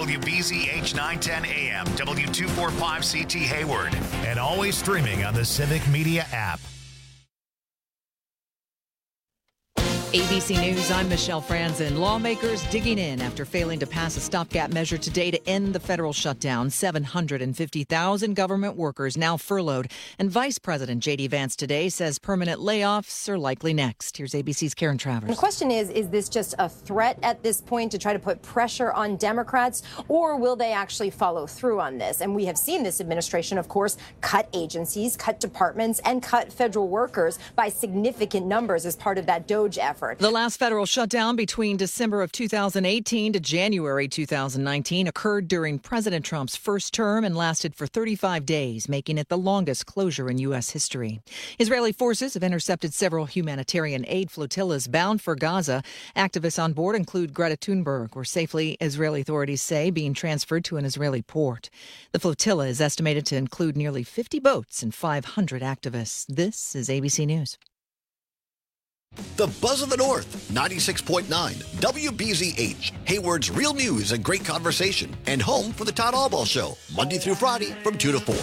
WBZH 910 AM, W245CT Hayward, and always streaming on the Civic Media app. ABC News, I'm Michelle Franzen. Lawmakers digging in after failing to pass a stopgap measure today to end the federal shutdown. 750,000 government workers now furloughed. And Vice President J.D. Vance today says permanent layoffs are likely next. Here's ABC's Karen Travers. The question is this just a threat at this point to try to put pressure on Democrats, or will they actually follow through on this? And we have seen this administration, of course, cut agencies, cut departments, and cut federal workers by significant numbers as part of that DOGE effort. The last federal shutdown between December of 2018 to January 2019 occurred during President Trump's first term and lasted for 35 days, making it the longest closure in U.S. history. Israeli forces have intercepted several humanitarian aid flotillas bound for Gaza. Activists on board include Greta Thunberg, were safely, Israeli authorities say, being transferred to an Israeli port. The flotilla is estimated to include nearly 50 boats and 500 activists. This is ABC News. The Buzz of the North, 96.9 WBZH, Hayward's real news and great conversation, and home for the Todd Albaugh Show, Monday through Friday from 2 to 4.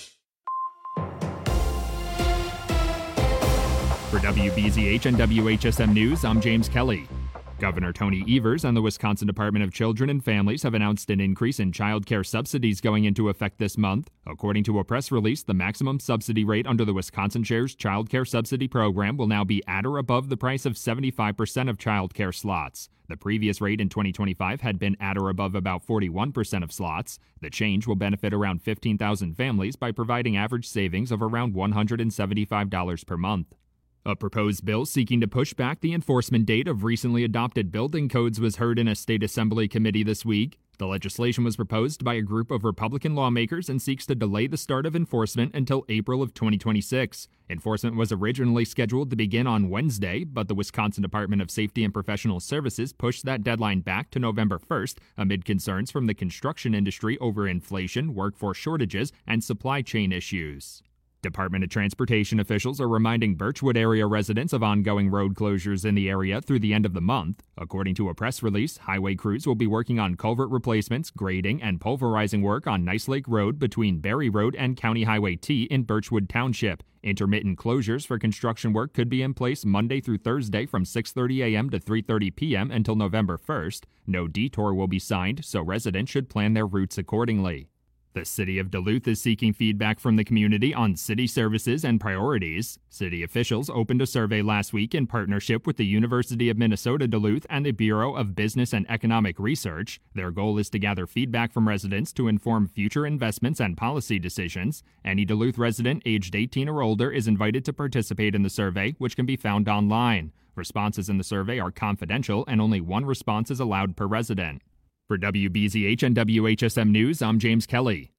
For WBZH and WHSM News, I'm James Kelly. Governor Tony Evers and the Wisconsin Department of Children and Families have announced an increase in child care subsidies going into effect this month. According to a press release, the maximum subsidy rate under the Wisconsin Shares Child Care Subsidy Program will now be at or above the price of 75% of child care slots. The previous rate in 2025 had been at or above about 41% of slots. The change will benefit around 15,000 families by providing average savings of around $175 per month. A proposed bill seeking to push back the enforcement date of recently adopted building codes was heard in a state assembly committee this week. The legislation was proposed by a group of Republican lawmakers and seeks to delay the start of enforcement until April of 2026. Enforcement was originally scheduled to begin on Wednesday, but the Wisconsin Department of Safety and Professional Services pushed that deadline back to November 1st amid concerns from the construction industry over inflation, workforce shortages, and supply chain issues. Department of Transportation officials are reminding Birchwood area residents of ongoing road closures in the area through the end of the month. According to a press release, highway crews will be working on culvert replacements, grading, and pulverizing work on Nice Lake Road between Berry Road and County Highway T in Birchwood Township. Intermittent closures for construction work could be in place Monday through Thursday from 6:30 a.m. to 3:30 p.m. until November 1st. No detour will be signed, so residents should plan their routes accordingly. The city of Duluth is seeking feedback from the community on city services and priorities. City officials opened a survey last week in partnership with the University of Minnesota Duluth and the Bureau of Business and Economic Research. Their goal is to gather feedback from residents to inform future investments and policy decisions. Any Duluth resident aged 18 or older is invited to participate in the survey, which can be found online. Responses in the survey are confidential, and only one response is allowed per resident. For WBZH and WHSM News, I'm James Kelly.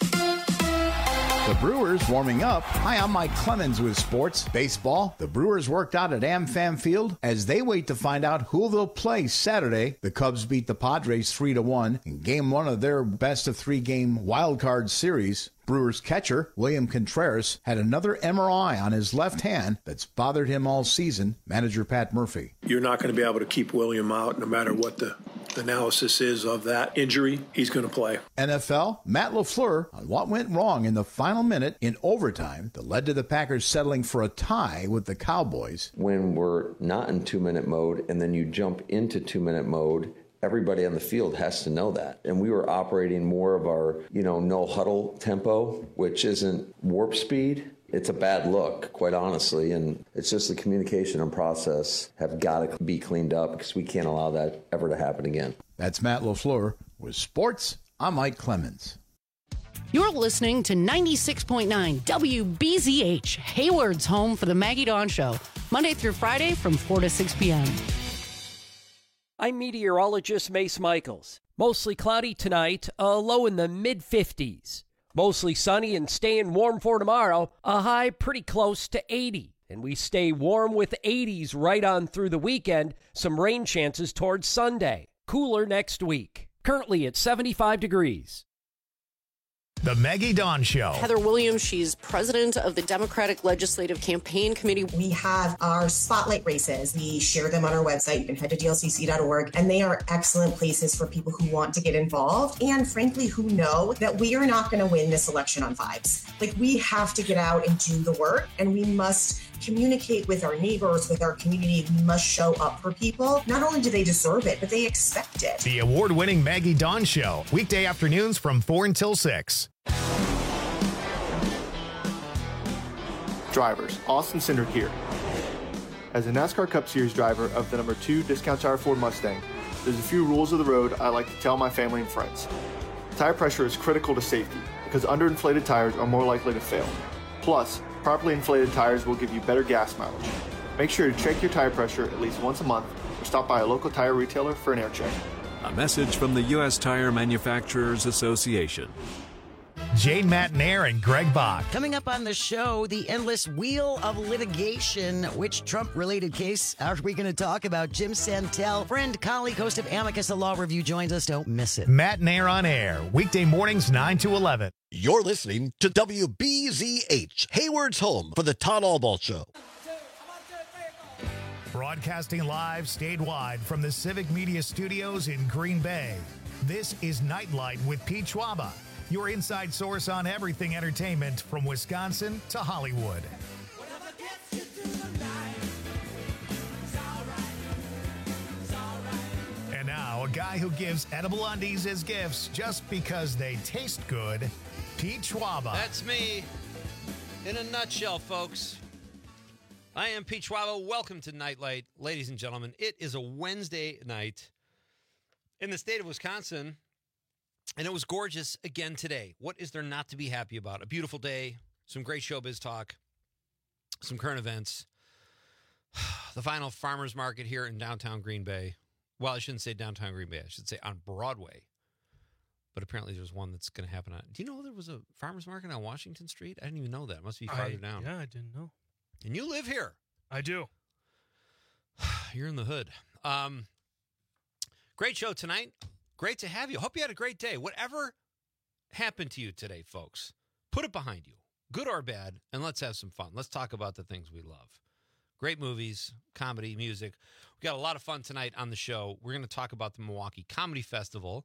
The Brewers warming up. Hi, I'm Mike Clemens with sports. Baseball. The Brewers worked out at AmFam Field as they wait to find out who they'll play Saturday. The Cubs beat the Padres 3-1 in Game 1 of their best-of-3-game wild-card series. Brewers catcher William Contreras had another MRI on his left hand that's bothered him all season. Manager Pat Murphy. You're not going to be able to keep William out no matter what the analysis is of that injury. He's going to play. NFL, Matt LaFleur on what went wrong in the final minute in overtime that led to the Packers settling for a tie with the Cowboys. When we're not in 2-minute mode and then you jump into 2-minute mode, everybody on the field has to know that. And we were operating more of our, no huddle tempo, which isn't warp speed. It's a bad look, quite honestly. And it's just the communication and process have got to be cleaned up because we can't allow that ever to happen again. That's Matt LaFleur. With sports, I'm Mike Clemens. You're listening to 96.9 WBZH, Hayward's home for the Maggie Dawn Show, Monday through Friday from 4 to 6 p.m. I'm meteorologist Mace Michaels. Mostly cloudy tonight, a low in the mid-50s. Mostly sunny and staying warm for tomorrow, a high pretty close to 80. And we stay warm with 80s right on through the weekend, some rain chances towards Sunday. Cooler next week. Currently at 75 degrees. The Maggie Dawn Show. Heather Williams, she's president of the Democratic Legislative Campaign Committee. We have our spotlight races. We share them on our website. You can head to dlcc.org, and they are excellent places for people who want to get involved and, frankly, who know that we are not going to win this election on vibes. Like, we have to get out and do the work, and we must communicate with our neighbors, with our community. We must show up for people. Not only do they deserve it, but they expect it. The award-winning Maggie Dawn Show. Weekday afternoons from 4 until 6. Drivers, Austin Cindric here. As a NASCAR Cup Series driver of the number 2 Discount Tire Ford Mustang, there's a few rules of the road I like to tell my family and friends. Tire pressure is critical to safety because underinflated tires are more likely to fail. Plus, properly inflated tires will give you better gas mileage. Make sure to check your tire pressure at least once a month or stop by a local tire retailer for an air check. A message from the U.S. Tire Manufacturers Association. Jane Matnair and Greg Bach. Coming up on the show, the endless wheel of litigation. Which Trump-related case are we going to talk about? Jim Santel, friend, colleague, host of Amicus, a law review, joins us. Don't miss it. Matnair on air, weekday mornings 9 to 11. You're listening to WBZH, Hayward's home for the Todd Albaugh Show. Broadcasting live statewide from the Civic Media Studios in Green Bay. This is Nightlight with Pete Schwaba, your inside source on everything entertainment from Wisconsin to Hollywood. And now, a guy who gives edible undies as gifts just because they taste good, Pete Schwaba. That's me in a nutshell, folks. I am Pete Schwaba. Welcome to Nightlight. Ladies and gentlemen, it is a Wednesday night in the state of Wisconsin, and it was gorgeous again today. What is there not to be happy about? A beautiful day, some great showbiz talk, some current events, the final farmers market here in downtown Green Bay. Well, I shouldn't say downtown Green Bay. I should say on Broadway. But apparently there's one that's going to happen on... Do you know there was a farmers market on Washington Street? I didn't even know that. It must be farther down. Yeah, I didn't know. And you live here. I do. You're in the hood. Great show tonight. Great to have you. Hope you had a great day. Whatever happened to you today, folks, put it behind you, good or bad, and let's have some fun. Let's talk about the things we love. Great movies, comedy, music. We got a lot of fun tonight on the show. We're going to talk about the Milwaukee Comedy Festival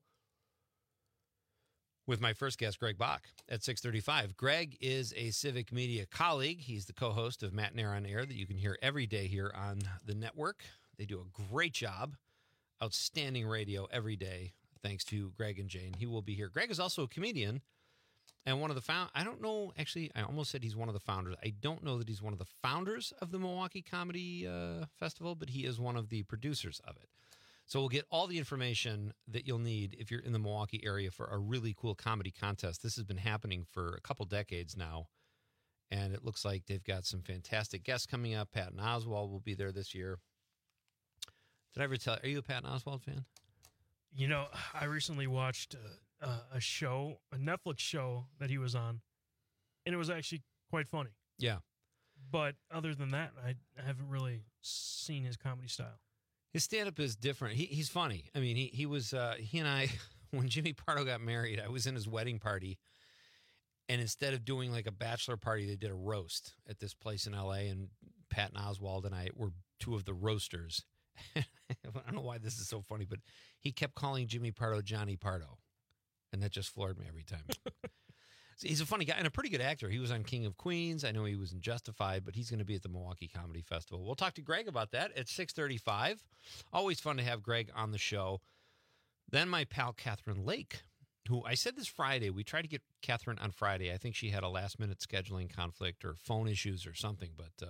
with my first guest, Greg Bach, at 6:35. Greg is a Civic Media colleague. He's the co-host of Matnair on Air that you can hear every day here on the network. They do a great job. Outstanding radio every day, thanks to Greg and Jane. He will be here. Greg is also a comedian and one of the I don't know, actually, I almost said he's one of the founders. I don't know that he's one of the founders of the Milwaukee Comedy Festival, but he is one of the producers of it. So we'll get all the information that you'll need if you're in the Milwaukee area for a really cool comedy contest. This has been happening for a couple decades now, and it looks like they've got some fantastic guests coming up. Patton Oswalt will be there this year. Did I ever tell you, are you a Patton Oswalt fan? You know, I recently watched a show, a Netflix show that he was on, and it was actually quite funny. Yeah. But other than that, I haven't really seen his comedy style. His stand-up is different. He's funny. I mean, he was, he and I, when Jimmy Pardo got married, I was in his wedding party, and instead of doing like a bachelor party, they did a roast at this place in L.A., and Patton Oswalt and I were two of the roasters. I don't know why this is so funny, but he kept calling Jimmy Pardo Johnny Pardo, and that just floored me every time. So he's a funny guy and a pretty good actor. He was on King of Queens. I know he was in Justified, but he's going to be at the Milwaukee Comedy Festival. We'll talk to Greg about that at 6:35. Always fun to have Greg on the show. Then my pal Catherine Lake, who I said this Friday. We tried to get Catherine on Friday. I think she had a last-minute scheduling conflict or phone issues or something, but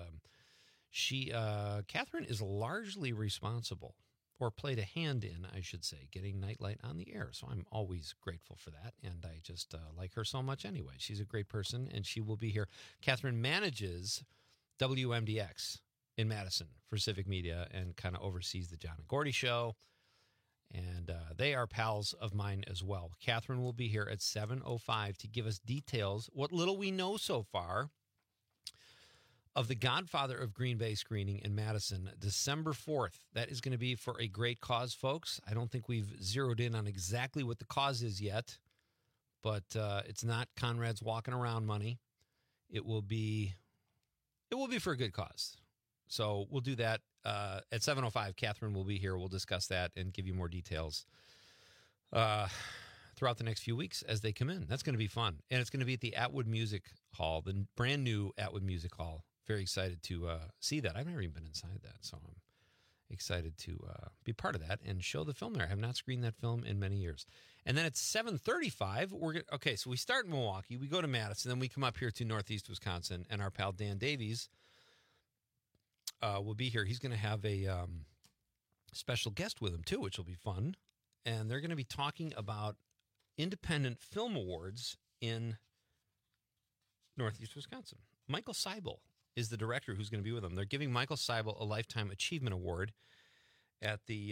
Catherine is largely responsible, or played a hand in, I should say, getting Nightlight on the air. So I'm always grateful for that, and I just like her so much anyway. She's a great person, and she will be here. Catherine manages WMDX in Madison for Civic Media and kind of oversees the John and Gordy show, and they are pals of mine as well. Catherine will be here at 7:05 to give us details, what little we know so far, of the Godfather of Green Bay screening in Madison, December 4th. That is going to be for a great cause, folks. I don't think we've zeroed in on exactly what the cause is yet, but it's not Conrad's walking around money. It will be for a good cause. So we'll do that at 7:05. Catherine will be here. We'll discuss that and give you more details throughout the next few weeks as they come in. That's going to be fun. And it's going to be at the Atwood Music Hall, the brand new Atwood Music Hall. Very excited to see that. I've never even been inside that, so I'm excited to be part of that and show the film there. I have not screened that film in many years. And then at 7:35, so we start in Milwaukee, we go to Madison, then we come up here to Northeast Wisconsin, and our pal Dan Davies will be here. He's going to have a special guest with him, too, which will be fun. And they're going to be talking about independent film awards in Northeast Wisconsin. Michael Seibel is the director who's going to be with them. They're giving Michael Seibel a Lifetime Achievement Award at the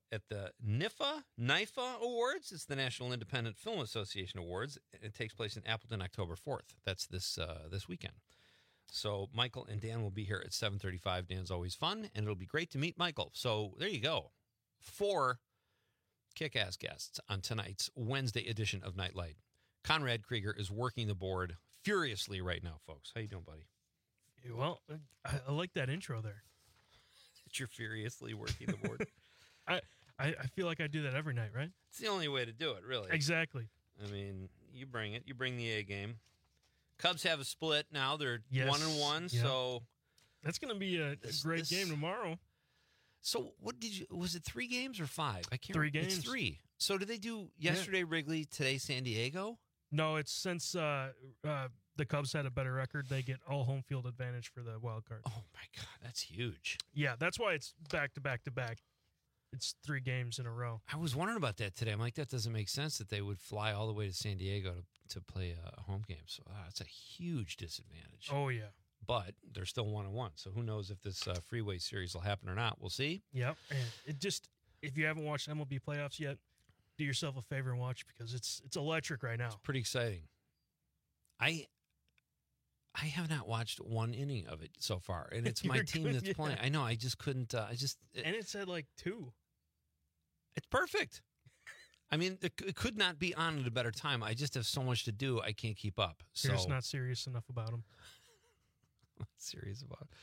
NIFA Awards. It's the National Independent Film Association Awards. It takes place in Appleton, October 4th. That's this weekend. So Michael and Dan will be here at 7:35. Dan's always fun, and it'll be great to meet Michael. So there you go. 4 kick-ass guests on tonight's Wednesday edition of Nightlight. Conrad Krieger is working the board furiously right now, folks. How you doing, buddy? Well, I like that intro there. That you're furiously working the board. I feel like I do that every night, right? It's the only way to do it, really. Exactly. I mean, you bring it. You bring the A game. Cubs have a split now. They're 1-1, yeah. So that's going to be a great game tomorrow. So was it 3 games or 5? I can't 3 remember. games. It's 3. So did they do yesterday Wrigley, today San Diego? No, it's since the Cubs had a better record, they get all home field advantage for the wild card. Oh, my God. That's huge. Yeah, that's why it's back to back to back. It's 3 games in a row. I was wondering about that today. I'm like, that doesn't make sense that they would fly all the way to San Diego to play a home game. So that's a huge disadvantage. Oh, yeah. But they're still 1-1. So who knows if this freeway series will happen or not. We'll see. Yep. And it just, if you haven't watched MLB playoffs yet, do yourself a favor and watch because it's electric right now. It's pretty exciting. I have not watched 1 inning of it so far, and it's my team that's playing. I know. I just couldn't. And it said like 2. It's perfect. I mean, it could not be on at a better time. I just have so much to do. I can't keep up. You're just not serious enough about them. I'm not serious about it.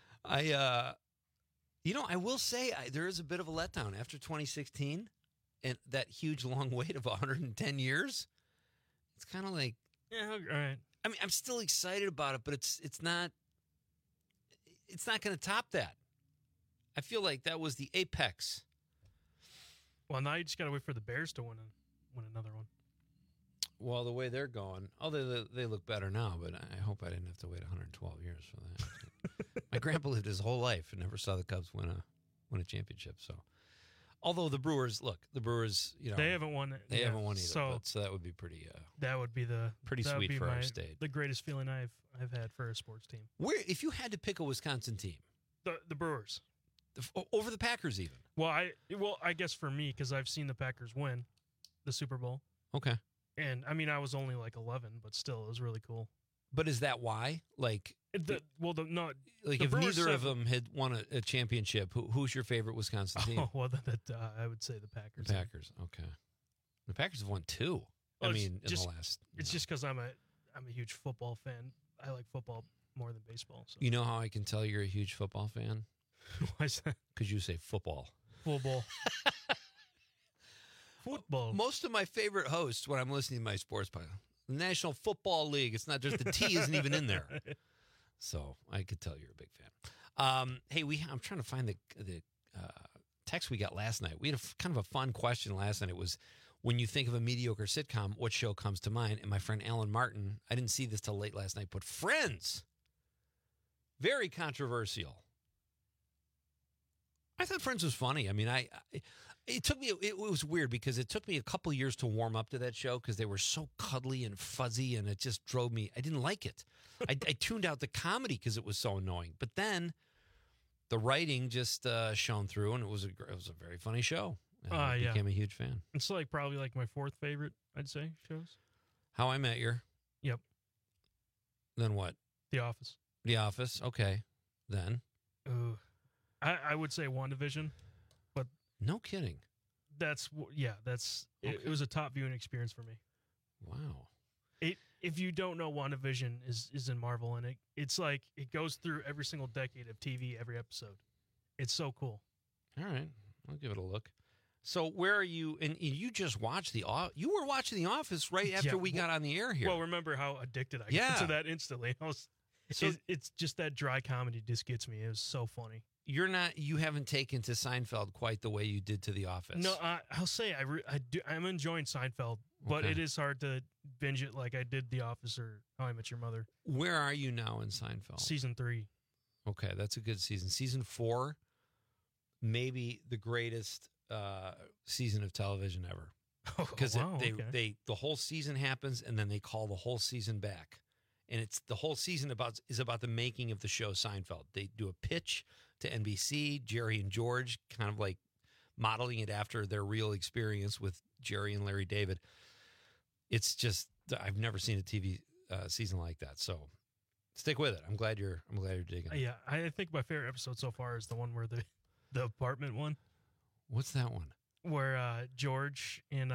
I will say there is a bit of a letdown after 2016 and that huge long wait of 110 years. It's kind of like, yeah, all right. I mean, I'm still excited about it, but it's not going to top that. I feel like that was the apex. Well, now you just got to wait for the Bears to win another one. Well, the way they're going, they look better now, but I hope I didn't have to wait 112 years for that. My grandpa lived his whole life and never saw the Cubs win a championship. So, although the Brewers, they haven't won it. They haven't won either. So that would be pretty. That would be pretty sweet for our state. The greatest feeling I've had for a sports team. Where, if you had to pick a Wisconsin team, the Brewers over the Packers, even. Well, I guess for me because I've seen the Packers win the Super Bowl. Okay. And I mean, I was only like 11, but still, it was really cool. But is that why? Like, if Brewers neither of them had won a championship, who's your favorite Wisconsin team? Oh, well, I would say the Packers. The Packers, okay. The Packers have won 2. Well, in the last. It's just because I'm a huge football fan. I like football more than baseball. So. You know how I can tell you're a huge football fan? Why is that? Because you say football. Football. Football. Most of my favorite hosts when I'm listening to my sports podcast, the National Football League. It's not just the T isn't even in there. So I could tell you're a big fan. Hey, I'm trying to find the text we got last night. We had kind of a fun question last night. It was, when you think of a mediocre sitcom, what show comes to mind? And my friend Alan Martin, I didn't see this till late last night, put Friends. Very controversial. I thought Friends was funny. I mean, it was weird because it took me a couple years to warm up to that show because they were so cuddly and fuzzy, and it just drove me. I didn't like it. I tuned out the comedy because it was so annoying. But then the writing just shone through, and it was a very funny show. And I became a huge fan. It's probably my 4th favorite, I'd say, shows. How I Met Your. Yep. Then what? The Office. The Office. Okay. Then. I would say WandaVision, but no kidding. It was a top viewing experience for me. Wow. If you don't know, WandaVision is in Marvel, and it's like it goes through every single decade of TV, every episode. It's so cool. All right. I'll give it a look. So where are you? And you just watched you were watching The Office right after we got on the air here. Well, remember how addicted I got to that instantly. It's just that dry comedy just gets me. It was so funny. You haven't taken to Seinfeld quite the way you did to The Office. No, I'll say I'm enjoying Seinfeld, but it is hard to binge it like I did The Office or How I Met Your Mother. Where are you now in Seinfeld? Season 3. Okay, that's a good season. Season 4, maybe the greatest season of television ever. Because the whole season happens and then they call the whole season back. And it's the whole season is about the making of the show Seinfeld. They do a pitch to NBC, Jerry and George, kind of like modeling it after their real experience with Jerry and Larry David. It's just, I've never seen a TV season like that. So stick with it. I'm glad you're digging it. Yeah, I think my favorite episode so far is the one where the apartment one. What's that one? Where George and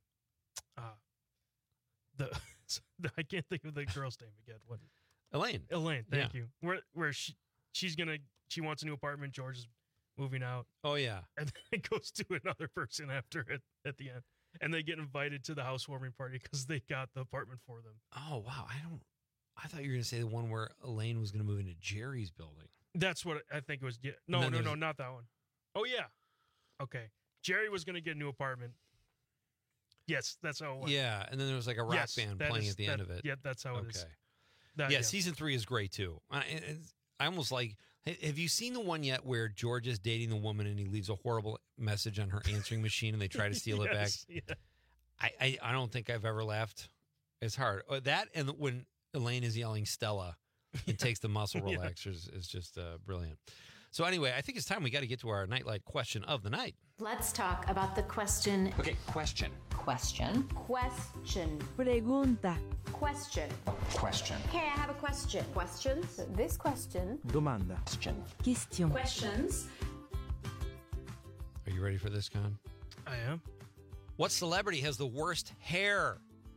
I can't think of the girl's name again. What? Elaine. Thank you. Where she wants a new apartment. George is moving out. Oh yeah. And then it goes to another person after it at the end, and they get invited to the housewarming party because they got the apartment for them. Oh wow. I thought you were going to say the one where Elaine was going to move into Jerry's building. That's what I think it was. Yeah. No, not that one. Oh yeah. Okay. Jerry was going to get a new apartment. Yes, that's how it went. Yeah, and then there was like a rock band playing at the end of it. Yeah, that's how it is. Okay. Season 3 is great too. I almost like, have you seen the one yet where George is dating the woman and he leaves a horrible message on her answering machine and they try to steal it back? Yeah. I don't think I've ever laughed as hard. That and when Elaine is yelling Stella and takes the muscle relaxers is just brilliant. So anyway, I think it's time we got to get to our Nightlight question of the night. Let's talk about the question. Okay, question. Question. Pregunta. Question. Question. Okay, I have a question. Questions? This question. Domanda. Question. Questions. Are you ready for this, Con? I am. What celebrity has the worst hair?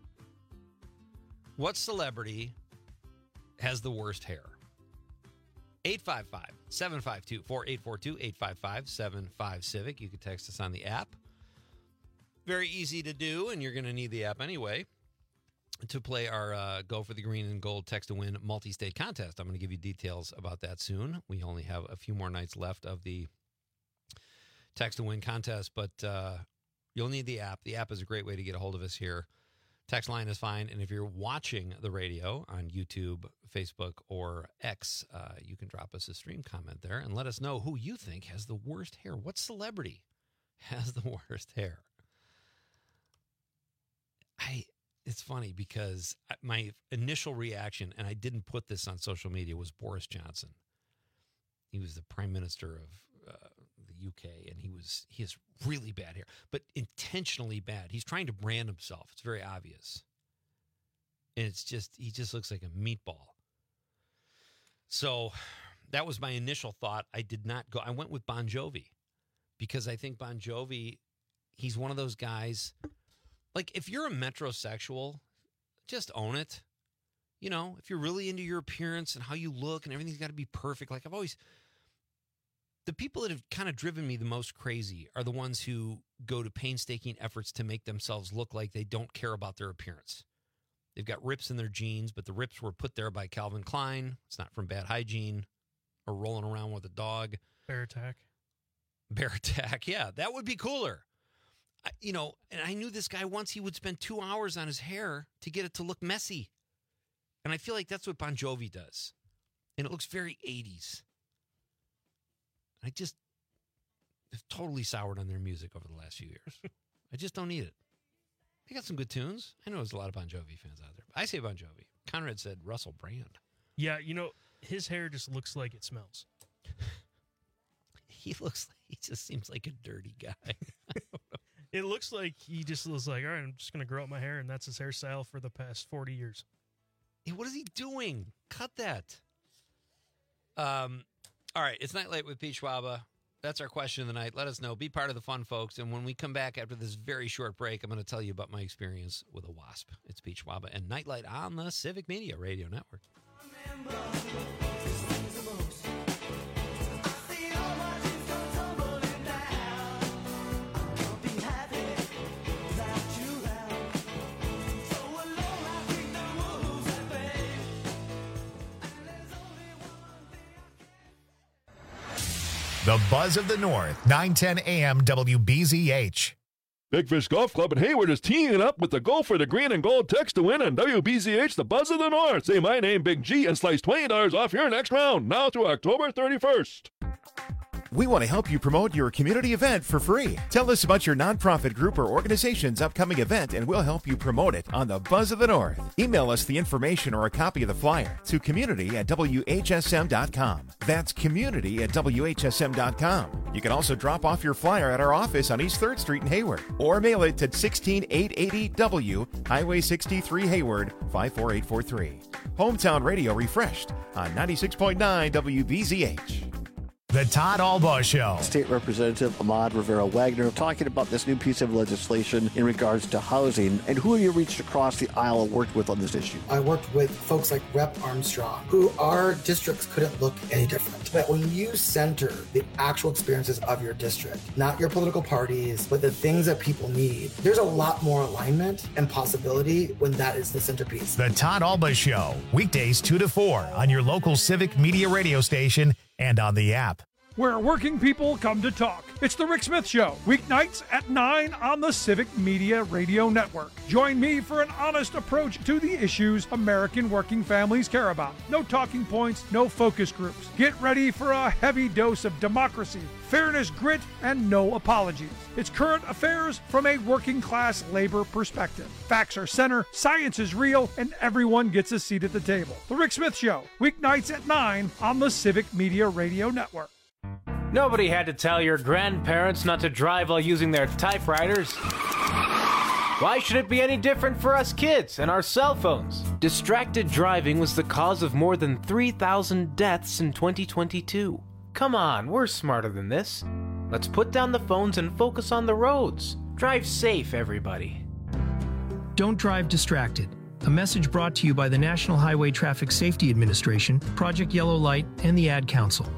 What celebrity has the worst hair? 855-752-4842, 855-75-CIVIC. You can text us on the app. Very easy to do, and you're going to need the app anyway to play our Go for the Green and Gold Text to Win multi-state contest. I'm going to give you details about that soon. We only have a few more nights left of the Text to Win contest, but you'll need the app. The app is a great way to get a hold of us here. Text line is fine, and if you're watching the radio on YouTube, Facebook, or X, you can drop us a stream comment there and let us know who you think has the worst hair. What celebrity has the worst hair? It's funny because my initial reaction, and I didn't put this on social media, was Boris Johnson. He was the Prime Minister of the UK, and he has really bad hair, but intentionally bad. He's trying to brand himself. It's very obvious. And he just looks like a meatball. So that was my initial thought. I did not go. I went with Bon Jovi because I think Bon Jovi, he's one of those guys. Like, if you're a metrosexual, just own it. You know, if you're really into your appearance and how you look and everything's got to be perfect. Like, the people that have kind of driven me the most crazy are the ones who go to painstaking efforts to make themselves look like they don't care about their appearance. They've got rips in their jeans, but the rips were put there by Calvin Klein. It's not from bad hygiene or rolling around with a dog. Bear attack, yeah, that would be cooler. And I knew this guy once, he would spend 2 hours on his hair to get it to look messy. And I feel like that's what Bon Jovi does. And it looks very 80s. I just have totally soured on their music over the last few years. I just don't need it. They got some good tunes. I know there's a lot of Bon Jovi fans out there. I say Bon Jovi. Conrad said Russell Brand. Yeah, his hair just looks like it smells. He just seems like a dirty guy. I don't know. It looks like he just was like, all right, I'm just going to grow out my hair, and that's his hairstyle for the past 40 years. Hey, what is he doing? Cut that. All right, it's Nightlight with Pete Schwaba. That's our question of the night. Let us know. Be part of the fun, folks. And when we come back after this very short break, I'm going to tell you about my experience with a wasp. It's Peach Schwaba and Nightlight on the Civic Media Radio Network. The Buzz of the North, 910 AM WBZH. Big Fish Golf Club in Hayward is teeing up with the Go for the Green and Gold text to win on WBZH, the Buzz of the North. Say my name, Big G, and slice $20 off your next round, now through October 31st. We want to help you promote your community event for free. Tell us about your nonprofit group or organization's upcoming event, and we'll help you promote it on the Buzz of the North. Email us the information or a copy of the flyer to community@WHSM.com. That's community@WHSM.com. You can also drop off your flyer at our office on East 3rd Street in Hayward, or mail it to 16880 W, Highway 63 Hayward, 54843. Hometown Radio refreshed on 96.9 WBZH. The Todd Albaugh Show. State Representative Ahmad Rivera-Wagner talking about this new piece of legislation in regards to housing, and who you reached across the aisle and worked with on this issue. I worked with folks like Rep. Armstrong, who our districts couldn't look any different. But when you center the actual experiences of your district, not your political parties, but the things that people need, there's a lot more alignment and possibility when that is the centerpiece. The Todd Albaugh Show, weekdays 2 to 4 on your local Civic Media radio station and on the app. Where working people come to talk. It's the Rick Smith Show, weeknights at 9 on the Civic Media Radio Network. Join me for an honest approach to the issues American working families care about. No talking points, no focus groups. Get ready for a heavy dose of democracy, fairness, grit, and no apologies. It's current affairs from a working class labor perspective. Facts are center, science is real, and everyone gets a seat at the table. The Rick Smith Show, weeknights at 9 on the Civic Media Radio Network. Nobody had to tell your grandparents not to drive while using their typewriters. Why should it be any different for us kids and our cell phones? Distracted driving was the cause of more than 3,000 deaths in 2022. Come on, we're smarter than this. Let's put down the phones and focus on the roads. Drive safe, everybody. Don't drive distracted. A message brought to you by the National Highway Traffic Safety Administration, Project Yellow Light, and the Ad Council.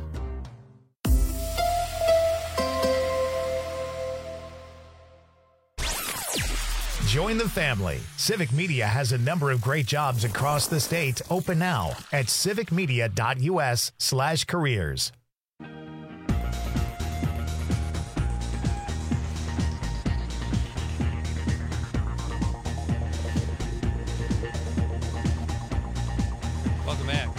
Join the family. Civic Media has a number of great jobs across the state open now at civicmedia.us/careers. Welcome back.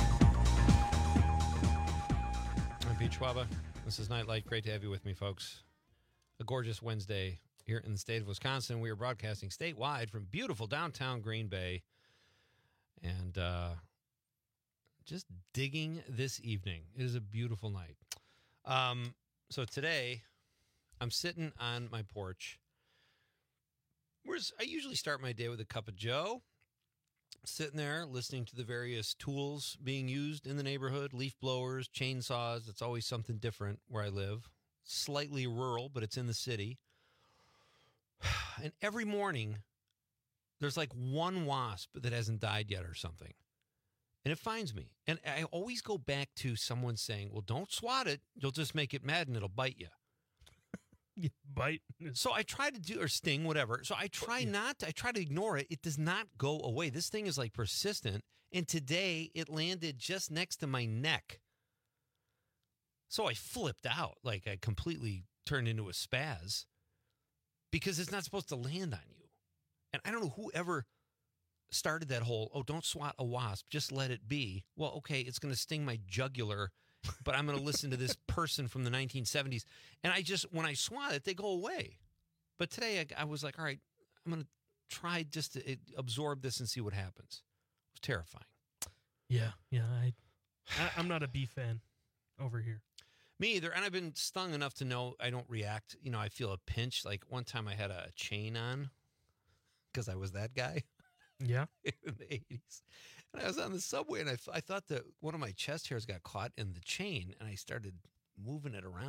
I'm Pete Schwaba. This is Nightlight. Great to have you with me, folks. A gorgeous Wednesday here in the state of Wisconsin. We are broadcasting statewide from beautiful downtown Green Bay. And just digging this evening. It is a beautiful night. So today, I'm sitting on my porch. I usually start my day with a cup of joe. Sitting there listening to the various tools being used in the neighborhood. Leaf blowers, chainsaws. It's always something different where I live. Slightly rural, but it's in the city. And every morning, there's like one wasp that hasn't died yet or something. And it finds me. And I always go back to someone saying, well, don't swat it. You'll just make it mad and it'll bite you. Bite? So I try to do, or sting, whatever. So I try I try to ignore it. It does not go away. This thing is like persistent. And today, it landed just next to my neck. So I flipped out. Like I completely turned into a spaz. Because it's not supposed to land on you. And I don't know whoever started that whole, don't swat a wasp, just let it be. Well, okay, it's going to sting my jugular, but I'm going to listen to this person from the 1970s. And when I swat it, they go away. But today I was like, all right, I'm going to try just to absorb this and see what happens. It was terrifying. Yeah, I'm not a bee fan over here. Me either, and I've been stung enough to know I don't react. I feel a pinch. Like one time I had a chain on because I was that guy. Yeah. In the 80s. And I was on the subway, and I thought that one of my chest hairs got caught in the chain, and I started moving it around.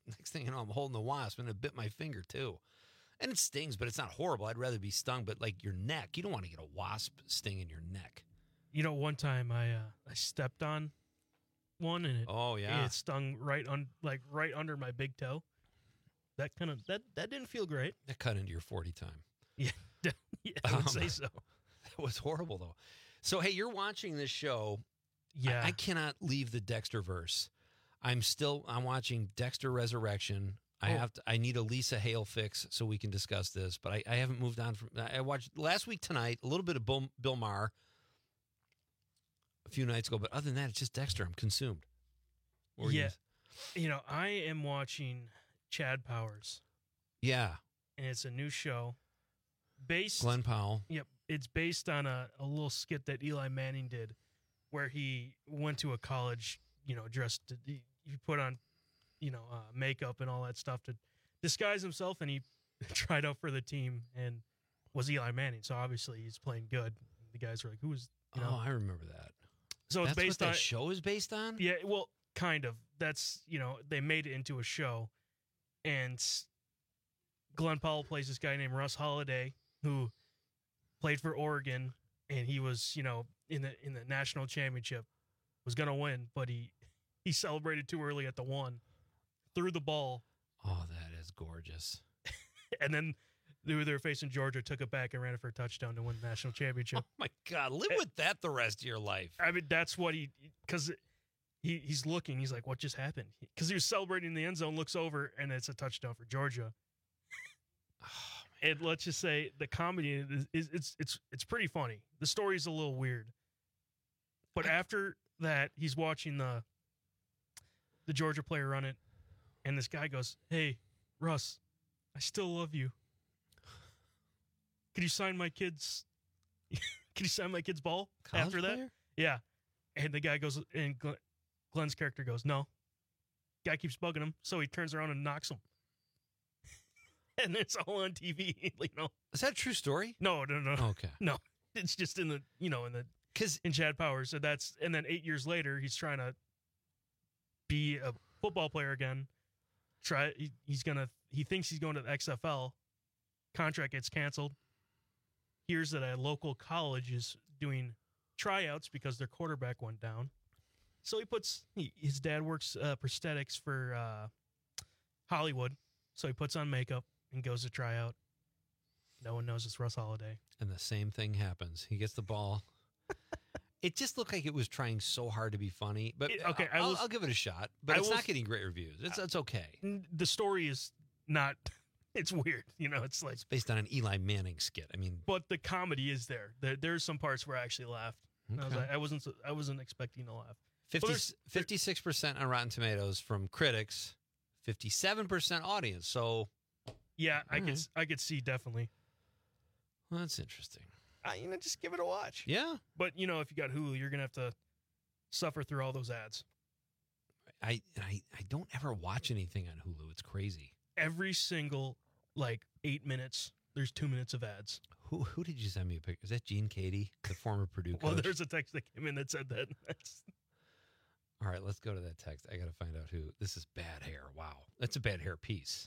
Next thing you know, I'm holding the wasp, and it bit my finger, too. And it stings, but it's not horrible. I'd rather be stung, but like your neck, you don't want to get a wasp sting in your neck. You know, one time I stepped on one, and it stung right under my big toe. That didn't feel great. That cut into your 40 time. Yeah, I would say so. That was horrible, though. So, hey, you're watching this show. Yeah. I cannot leave the Dexterverse. I'm watching Dexter Resurrection. I need a Lisa Hale fix so we can discuss this, but I haven't moved on from. I watched last week tonight a little bit of Bill Maher a few nights ago, but other than that, it's just Dexter. I'm consumed. Yeah, you know, I am watching Chad Powers. Yeah, and it's a new show based Glenn Powell. Yep, it's based on a little skit that Eli Manning did, where he went to a college, you know, he put on, you know, makeup and all that stuff to disguise himself, and he tried out for the team and was Eli Manning. So obviously he's playing good. The guys were like, "Who's?" You know? Oh, I remember that. So it's based what on that show is based on. Yeah, well, kind of. That's, you know, they made it into a show, and Glenn Powell plays this guy named Russ Holiday who played for Oregon, and he was, you know, in the national championship, was gonna win, but he celebrated too early at the one, threw the ball. Oh, that is gorgeous. And then they were facing Georgia, took it back and ran it for a touchdown to win the national championship. Oh my God, live with that the rest of your life. I mean, that's what because he's looking, he's like, what just happened? Because he was celebrating in the end zone, looks over, and it's a touchdown for Georgia. And let's just say the comedy it's pretty funny. The story's a little weird, but after that, he's watching the Georgia player run it, and this guy goes, "Hey, Russ, I still love you. Could you sign my kid's? Can you sign my kid's ball?" College after that? player? Yeah. And the guy goes, and Glenn's character goes, "No." Guy keeps bugging him, so he turns around and knocks him. And it's all on TV, you know. Is that a true story? No. Okay. No, it's just in Chad Powers. So and then 8 years later, he's trying to be a football player again. He thinks he's going to the XFL. Contract gets canceled. Hears that a local college is doing tryouts because their quarterback went down. So his dad works prosthetics for Hollywood. So he puts on makeup and goes to try out. No one knows it's Russ Holiday. And the same thing happens. He gets the ball. It just looked like it was trying so hard to be funny. But okay, I'll give it a shot. But it's not getting great reviews. It's okay. The story is not. It's weird. You know, it's like. It's based on an Eli Manning skit. I mean. But the comedy is there. There's some parts where I actually laughed. Okay. I wasn't expecting to laugh. 56% on Rotten Tomatoes from critics. 57% audience. So, yeah, I could see definitely. Well, that's interesting. Just give it a watch. Yeah, but if you got Hulu, you're gonna have to suffer through all those ads. I don't ever watch anything on Hulu. It's crazy. Every single 8 minutes, there's 2 minutes of ads. Who did you send me a picture? Is that Gene Katie, the former Purdue coach? Well, there's a text that came in that said that. All right, let's go to that text. I got to find out who. This is bad hair. Wow. That's a bad hair piece.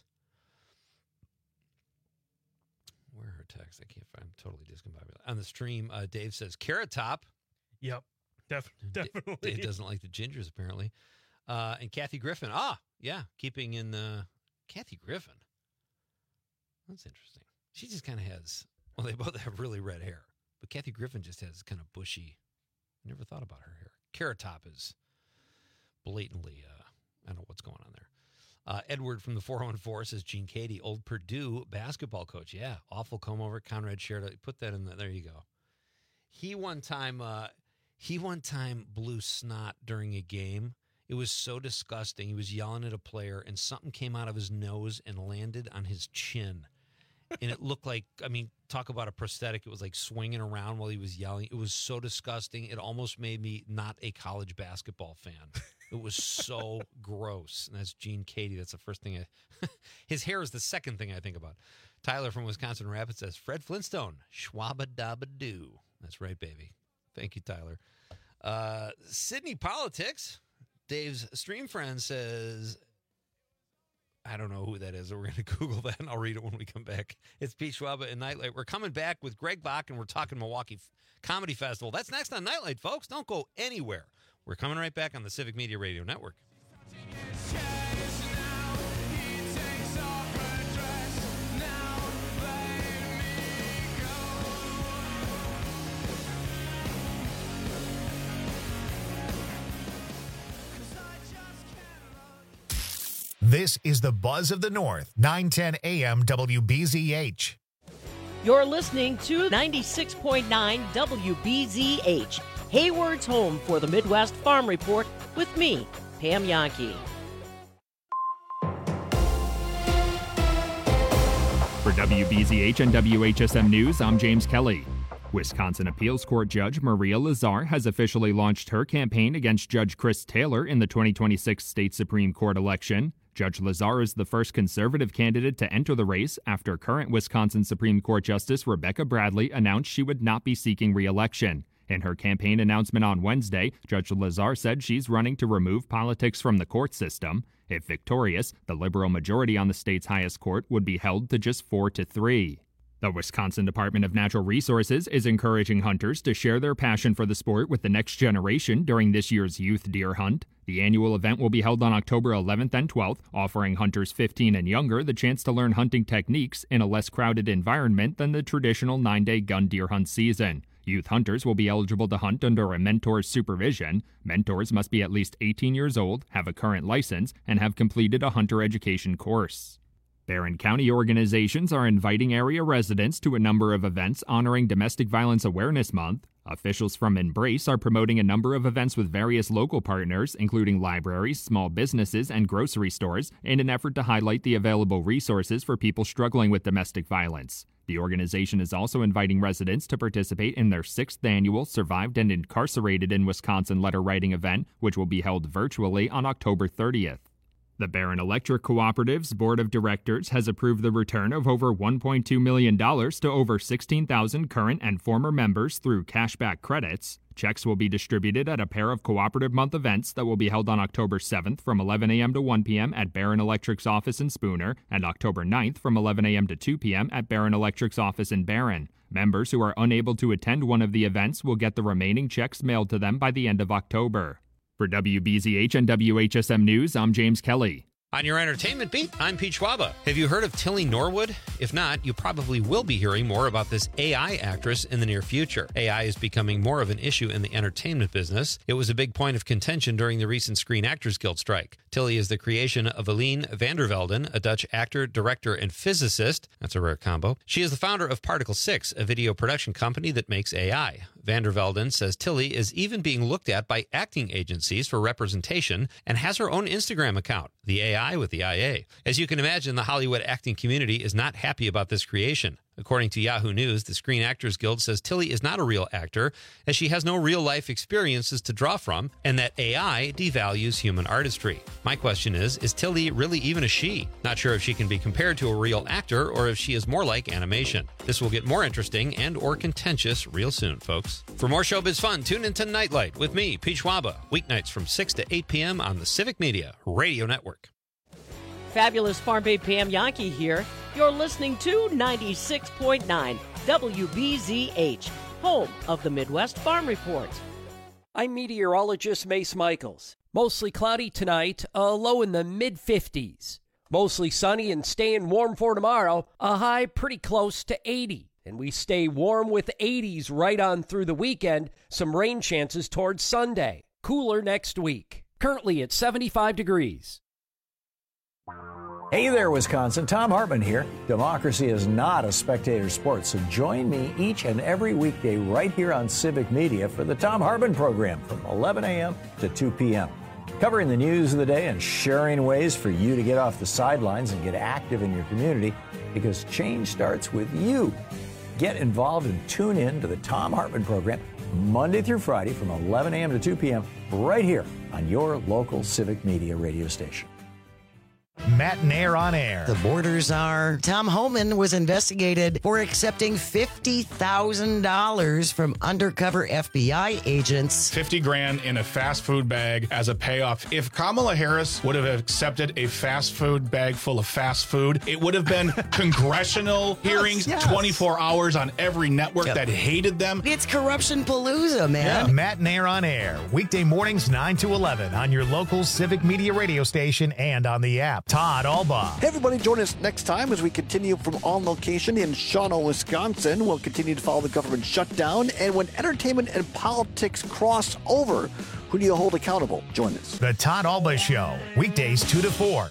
Where are her texts? I can't find. I'm totally discombobulated. On the stream, Dave says, Carrot Top. Yep, definitely. Dave doesn't like the gingers, apparently. And Kathy Griffin. Yeah, keeping in Kathy Griffin. That's interesting. She just kind of has, well, they both have really red hair. But Kathy Griffin just has kind of bushy. I never thought about her hair. Carrot Top is blatantly, I don't know what's going on there. Edward from the 414 says Gene Katie, old Purdue basketball coach. Yeah, awful comb over. Conrad shared it. Put that in there. There you go. He one time blew snot during a game. It was so disgusting. He was yelling at a player, and something came out of his nose and landed on his chin. And it looked like, talk about a prosthetic. It was like swinging around while he was yelling. It was so disgusting. It almost made me not a college basketball fan. It was so gross. And that's Gene Katie. That's the first thing his hair is the second thing I think about. Tyler from Wisconsin Rapids says, Fred Flintstone, schwabba-dabba-doo. That's right, baby. Thank you, Tyler. Sydney Politics. Dave's stream friend says, I don't know who that is. We're going to Google that, and I'll read it when we come back. It's Pete Schwaba and Nightlight. We're coming back with Greg Bach, and we're talking Milwaukee Comedy Festival. That's next on Nightlight, folks. Don't go anywhere. We're coming right back on the Civic Media Radio Network. This is the Buzz of the North, 910 AM WBZH. You're listening to 96.9 WBZH, Hayward's home for the Midwest Farm Report with me, Pam Yankee. For WBZH and WHSM News, I'm James Kelly. Wisconsin Appeals Court Judge Maria Lazar has officially launched her campaign against Judge Chris Taylor in the 2026 state Supreme Court election. Judge Lazar is the first conservative candidate to enter the race after current Wisconsin Supreme Court Justice Rebecca Bradley announced she would not be seeking re-election. In her campaign announcement on Wednesday, Judge Lazar said she's running to remove politics from the court system. If victorious, the liberal majority on the state's highest court would be held to just 4-3. The Wisconsin Department of Natural Resources is encouraging hunters to share their passion for the sport with the next generation during this year's youth deer hunt. The annual event will be held on October 11th and 12th, offering hunters 15 and younger the chance to learn hunting techniques in a less crowded environment than the traditional 9-day gun deer hunt season. Youth hunters will be eligible to hunt under a mentor's supervision. Mentors must be at least 18 years old, have a current license, and have completed a hunter education course. Barron County organizations are inviting area residents to a number of events honoring Domestic Violence Awareness Month. Officials from Embrace are promoting a number of events with various local partners, including libraries, small businesses, and grocery stores, in an effort to highlight the available resources for people struggling with domestic violence. The organization is also inviting residents to participate in their 6th annual Survived and Incarcerated in Wisconsin letter writing event, which will be held virtually on October 30th. The Barron Electric Cooperative's Board of Directors has approved the return of over $1.2 million to over 16,000 current and former members through cashback credits. Checks will be distributed at a pair of Cooperative Month events that will be held on October 7th from 11 a.m. to 1 p.m. at Barron Electric's office in Spooner and October 9th from 11 a.m. to 2 p.m. at Barron Electric's office in Barron. Members who are unable to attend one of the events will get the remaining checks mailed to them by the end of October. For WBZH and WHSM News, I'm James Kelly. On your entertainment beat, I'm Pete Schwaba. Have you heard of Tilly Norwood? If not, you probably will be hearing more about this AI actress in the near future. AI is becoming more of an issue in the entertainment business. It was a big point of contention during the recent Screen Actors Guild strike. Tilly is the creation of Aline van der Velden, a Dutch actor, director, and physicist. That's a rare combo. She is the founder of Particle 6, a video production company that makes AI. Van der Velden says Tilly is even being looked at by acting agencies for representation and has her own Instagram account, the AI with the IA. As you can imagine, the Hollywood acting community is not happy about this creation. According to Yahoo News, the Screen Actors Guild says Tilly is not a real actor, as she has no real-life experiences to draw from, and that AI devalues human artistry. My question is Tilly really even a she? Not sure if she can be compared to a real actor or if she is more like animation. This will get more interesting and or contentious real soon, folks. For more showbiz fun, tune into Nightlight with me, Pete Schwaba, weeknights from 6 to 8 p.m. on the Civic Media Radio Network. Fabulous Farm Babe Pam Yankee here. You're listening to 96.9 WBZH, home of the Midwest Farm Report. I'm meteorologist Mace Michaels. Mostly cloudy tonight, a low in the mid-50s. Mostly sunny and staying warm for tomorrow, a high pretty close to 80. And we stay warm with 80s right on through the weekend. Some rain chances towards Sunday. Cooler next week. Currently at 75 degrees. Hey there, Wisconsin. Tom Hartman here. Democracy is not a spectator sport, so join me each and every weekday right here on Civic Media for the Tom Hartman program from 11 a.m. to 2 p.m. Covering the news of the day and sharing ways for you to get off the sidelines and get active in your community, because change starts with you. Get involved and tune in to the Tom Hartman program Monday through Friday from 11 a.m. to 2 p.m. right here on your local Civic Media radio station. Matt and Air on Air. The borders are. Tom Homan was investigated for accepting $50,000 from undercover FBI agents. $50,000 in a fast food bag as a payoff. If Kamala Harris would have accepted a fast food bag full of fast food, it would have been congressional hearings, yes. 24 hours on every network that hated them. It's corruption palooza, man. Yeah. Matt and Air on Air. Weekday mornings 9 to 11 on your local Civic Media radio station and on the app. Todd Albaugh. Hey, everybody, join us next time as we continue from on location in Shawano, Wisconsin. We'll continue to follow the government shutdown. And when entertainment and politics cross over, who do you hold accountable? Join us. The Todd Albaugh Show. Weekdays 2 to 4.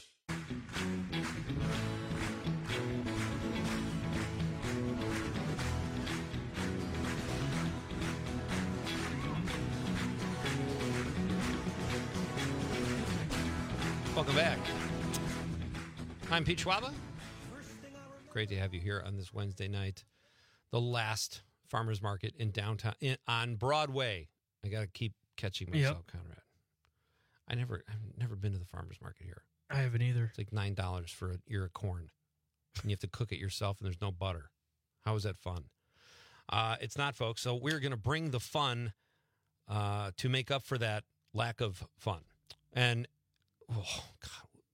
Welcome back. I'm Pete Schwaba. Great to have you here on this Wednesday night. The last farmers market in downtown on Broadway. I got to keep catching myself, Conrad. I've never been to the farmers market here. I haven't either. It's like $9 for an ear of corn, and you have to cook it yourself, and there's no butter. How is that fun? It's not, folks. So we're going to bring the fun to make up for that lack of fun. And oh God.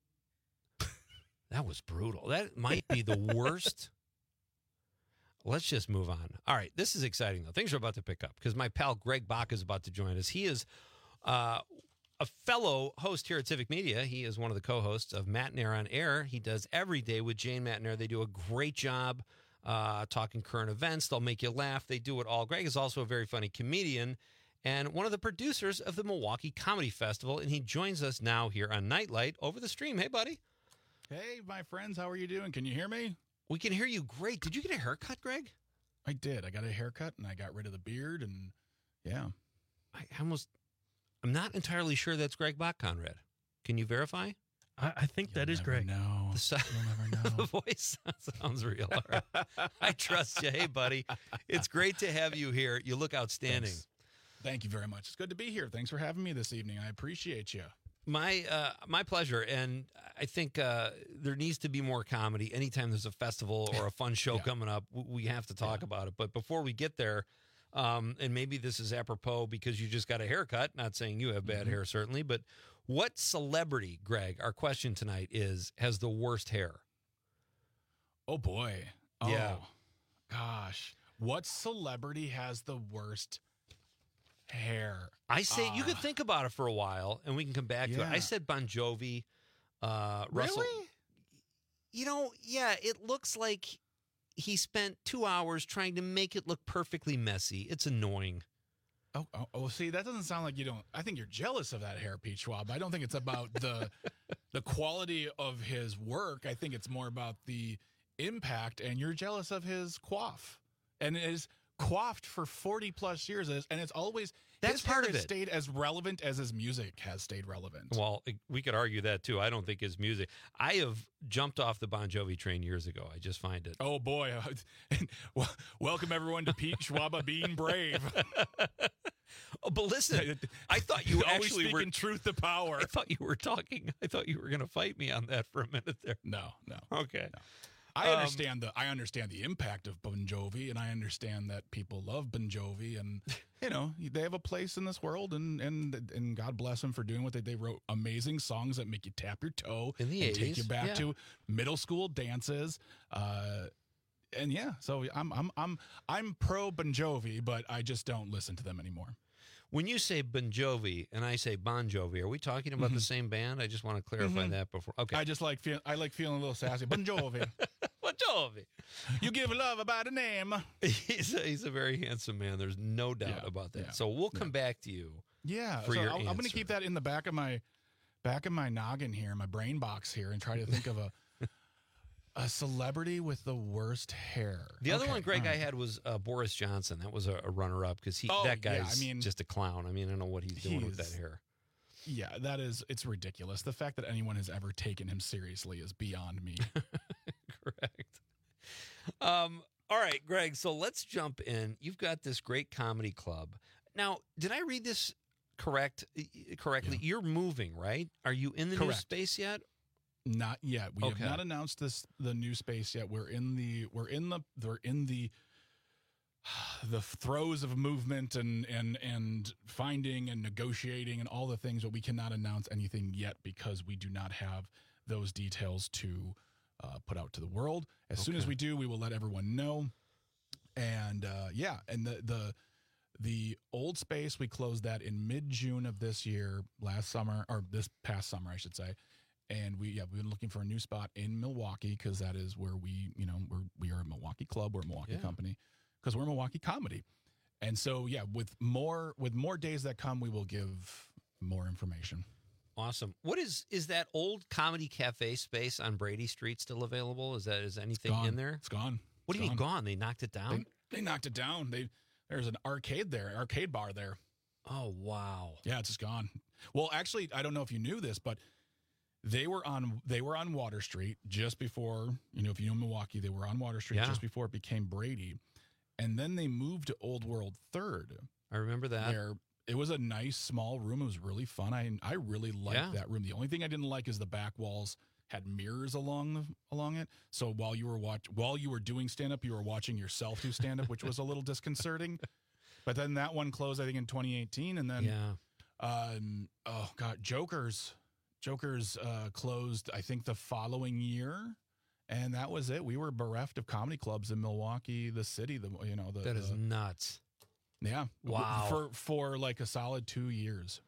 That was brutal. That might be the worst. Let's just move on. All right. This is exciting, though. Things are about to pick up because my pal Greg Bach is about to join us. He is a fellow host here at Civic Media. He is one of the co-hosts of Matt and Air on Air. He does Every Day with Jane, Matt and Air. They do a great job talking current events. They'll make you laugh. They do it all. Greg is also a very funny comedian and one of the producers of the Milwaukee Comedy Festival, and he joins us now here on Nightlight over the stream. Hey, buddy. Hey, my friends, how are you doing? Can you hear me? We can hear you great. Did you get a haircut, Greg? I did. I got a haircut, and I got rid of the beard, and yeah. I'm not entirely sure that's Greg Bach, Conrad. Can you verify? I think that is Greg. No, you'll never know. The voice sounds real. All right. I trust you. Hey, buddy. It's great to have you here. You look outstanding. Thanks. Thank you very much. It's good to be here. Thanks for having me this evening. I appreciate you. My pleasure, and I think there needs to be more comedy. Anytime there's a festival or a fun show coming up, we have to talk about it. But before we get there, and maybe this is apropos because you just got a haircut, not saying you have bad hair, certainly, but what celebrity, Greg, our question tonight has the worst hair? Oh, boy. Yeah. Oh, gosh. What celebrity has the worst hair? I say you could think about it for a while, and we can come back to it. I said Bon Jovi. Russell. Really? It looks like he spent 2 hours trying to make it look perfectly messy. It's annoying. Oh, see, that doesn't sound like you don't. I think you're jealous of that hair, Pete Schwab. I don't think it's about the quality of his work. I think it's more about the impact, and you're jealous of his coif. And it is coiffed for 40 plus years, and it's always that's part of it. Stayed as relevant as his music has stayed relevant. Well, we could argue that too. I don't think his music. I have jumped off the Bon Jovi train years ago. I just find it. Oh boy! Welcome everyone to Pete Schwaba being brave. Oh, but listen, I thought you actually speaking truth to power. I thought you were talking. I thought you were going to fight me on that for a minute there. No. Okay. No. I understand the impact of Bon Jovi, and I understand that people love Bon Jovi, and they have a place in this world, and God bless them for doing what they wrote amazing songs that make you tap your toe in the 80s, take you back to middle school dances, so I'm pro Bon Jovi, but I just don't listen to them anymore. When you say Bon Jovi and I say Bon Jovi, are we talking about the same band? I just want to clarify that before. Okay. I just like feeling a little sassy. Bon Jovi. Bon Jovi. You give love about a name. He's a very handsome man. There's no doubt about that. Yeah. So we'll come back to you. Yeah. For your answer. I'm going to keep that in the back of my noggin here, my brain box here, and try to think of a celebrity with the worst hair. The other one, Greg, I had was Boris Johnson. That was a runner-up because that guy's just a clown. I mean, I don't know what he's doing with that hair. Yeah, it's ridiculous. The fact that anyone has ever taken him seriously is beyond me. Correct. All right, Greg, so let's jump in. You've got this great comedy club. Now, did I read this correctly? Yeah. You're moving, right? Are you in the new space yet? Not yet. We Okay. have not announced the new space yet. We're in the throes of movement and finding and negotiating and all the things, but we cannot announce anything yet because we do not have those details to put out to the world. As soon as we do, we will let everyone know. And and the old space, we closed that in mid-June of this year, this past summer, I should say. And we've been looking for a new spot in Milwaukee because that is where we are a Milwaukee club, we're a Milwaukee company, because we're Milwaukee comedy. And so, with more days that come, we will give more information. Awesome. What is that old comedy cafe space on Brady Street still available? Is anything in there? It's gone. What do you mean gone? They knocked it down? They knocked it down. There's an arcade bar there. Oh, wow. Yeah, it's just gone. Well, actually, I don't know if you knew this, but they were on Water Street just before, if you know Milwaukee, they were on Water Street just before it became Brady. And then they moved to Old World 3rd. I remember that. Where it was a nice small room. It was really fun. I really liked that room. The only thing I didn't like is the back walls had mirrors along it. So while you were doing stand up, you were watching yourself do stand up, which was a little disconcerting. But then that one closed, I think, in 2018, and then Joker's closed, I think, the following year, and that was it. We were bereft of comedy clubs in Milwaukee, the city. That is nuts. Yeah, wow. For like a solid 2 years.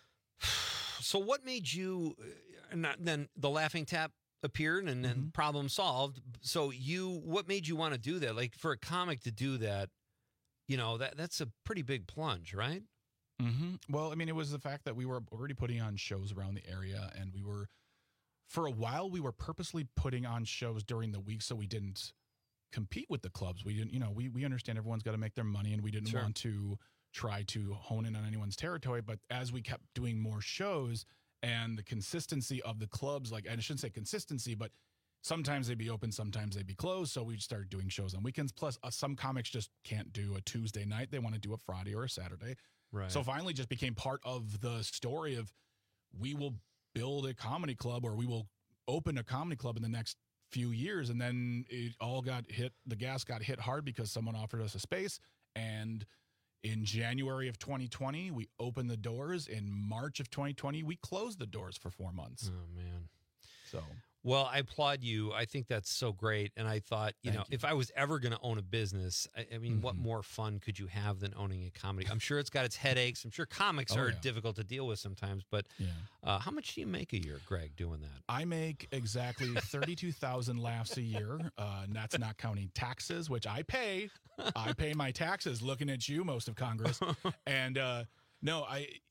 So what made you? Then the Laughing Tap appeared, and then problem solved. So what made you want to do that? Like for a comic to do that, that's a pretty big plunge, right? Mm-hmm. Well, I mean, it was the fact that we were already putting on shows around the area, and for a while, we were purposely putting on shows during the week so we didn't compete with the clubs. We didn't, we understand everyone's got to make their money, and we didn't want to try to hone in on anyone's territory. But as we kept doing more shows and the consistency of the clubs, like, and I shouldn't say consistency, but sometimes they'd be open, sometimes they'd be closed. So we started doing shows on weekends. Plus, some comics just can't do a Tuesday night. They want to do a Friday or a Saturday. Right. So finally just became part of the story of we will build a comedy club, or we will open a comedy club in the next few years. And then it all got hit. The gas got hit hard because someone offered us a space. And in January of 2020, we opened the doors. In March of 2020, we closed the doors for 4 months. Oh, man. So... Well, I applaud you. I think that's so great. And I thought, if I was ever going to own a business, I mean, what more fun could you have than owning a comedy? I'm sure it's got its headaches. I'm sure comics are difficult to deal with sometimes. But how much do you make a year, Greg, doing that? I make exactly 32,000 laughs a year. And that's not counting taxes, which I pay. I pay my taxes looking at you, most of Congress. And no,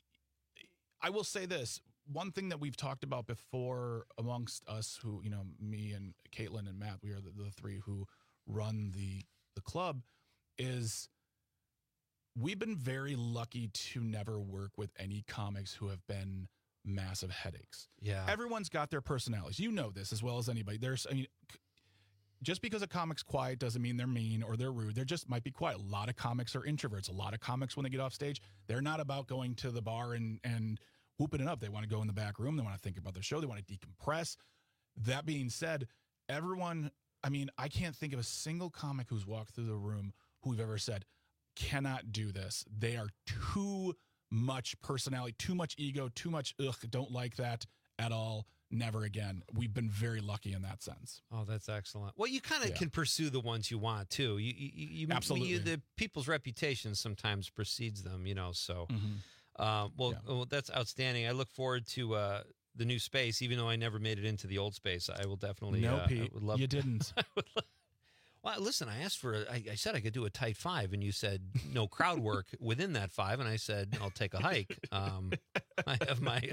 I will say this. One thing that we've talked about before amongst us who, me and Caitlin and Matt, we are the three who run the club, is we've been very lucky to never work with any comics who have been massive headaches. Yeah. Everyone's got their personalities. You know this as well as anybody. Just because a comic's quiet doesn't mean they're mean or they're rude. They just might be quiet. A lot of comics are introverts. A lot of comics, when they get off stage, they're not about going to the bar and whooping it up. They want to go in the back room. They want to think about their show. They want to decompress. That being said, everyone, I can't think of a single comic who's walked through the room who we've ever said, cannot do this. They are too much personality, too much ego, too much, don't like that at all. Never again. We've been very lucky in that sense. Oh, that's excellent. Well, you kind of can pursue the ones you want too. You absolutely. The people's reputation sometimes precedes them, so... Well, that's outstanding. I look forward to the new space, even though I never made it into the old space. I will definitely. No, Pete, I would love you didn't. Well, listen, I asked for. I said I could do a tight 5, and you said no crowd work within that 5, and I said I'll take a hike. I have my.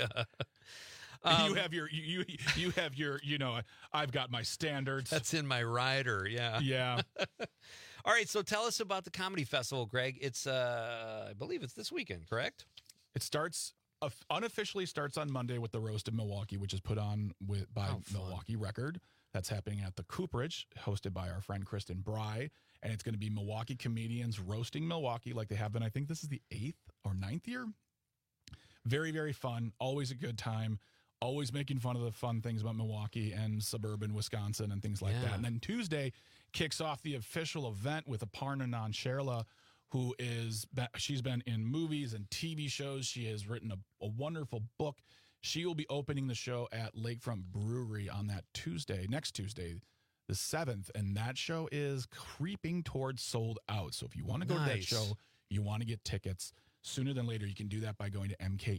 You have your. I've got my standards. That's in my rider. Yeah. Yeah. All right, so tell us about the comedy festival, Greg. It's I believe it's this weekend, correct? It unofficially starts on Monday with the Roast of Milwaukee, which is put on by Milwaukee Record. That's happening at the Cooperage, hosted by our friend Kristen Bry, and it's going to be Milwaukee comedians roasting Milwaukee like they have been. I think this is the 8th or 9th year. Very, very fun. Always a good time. always making fun of the fun things about Milwaukee and suburban Wisconsin and things like that. And then Tuesday kicks off the official event with Aparna Nansherla, who she's been in movies and TV shows. She has written a wonderful book. She will be opening the show at Lakefront Brewery on that Tuesday, next Tuesday, the 7th. And that show is creeping towards sold out. So if you want to go to that show, you want to get tickets sooner than later, you can do that by going to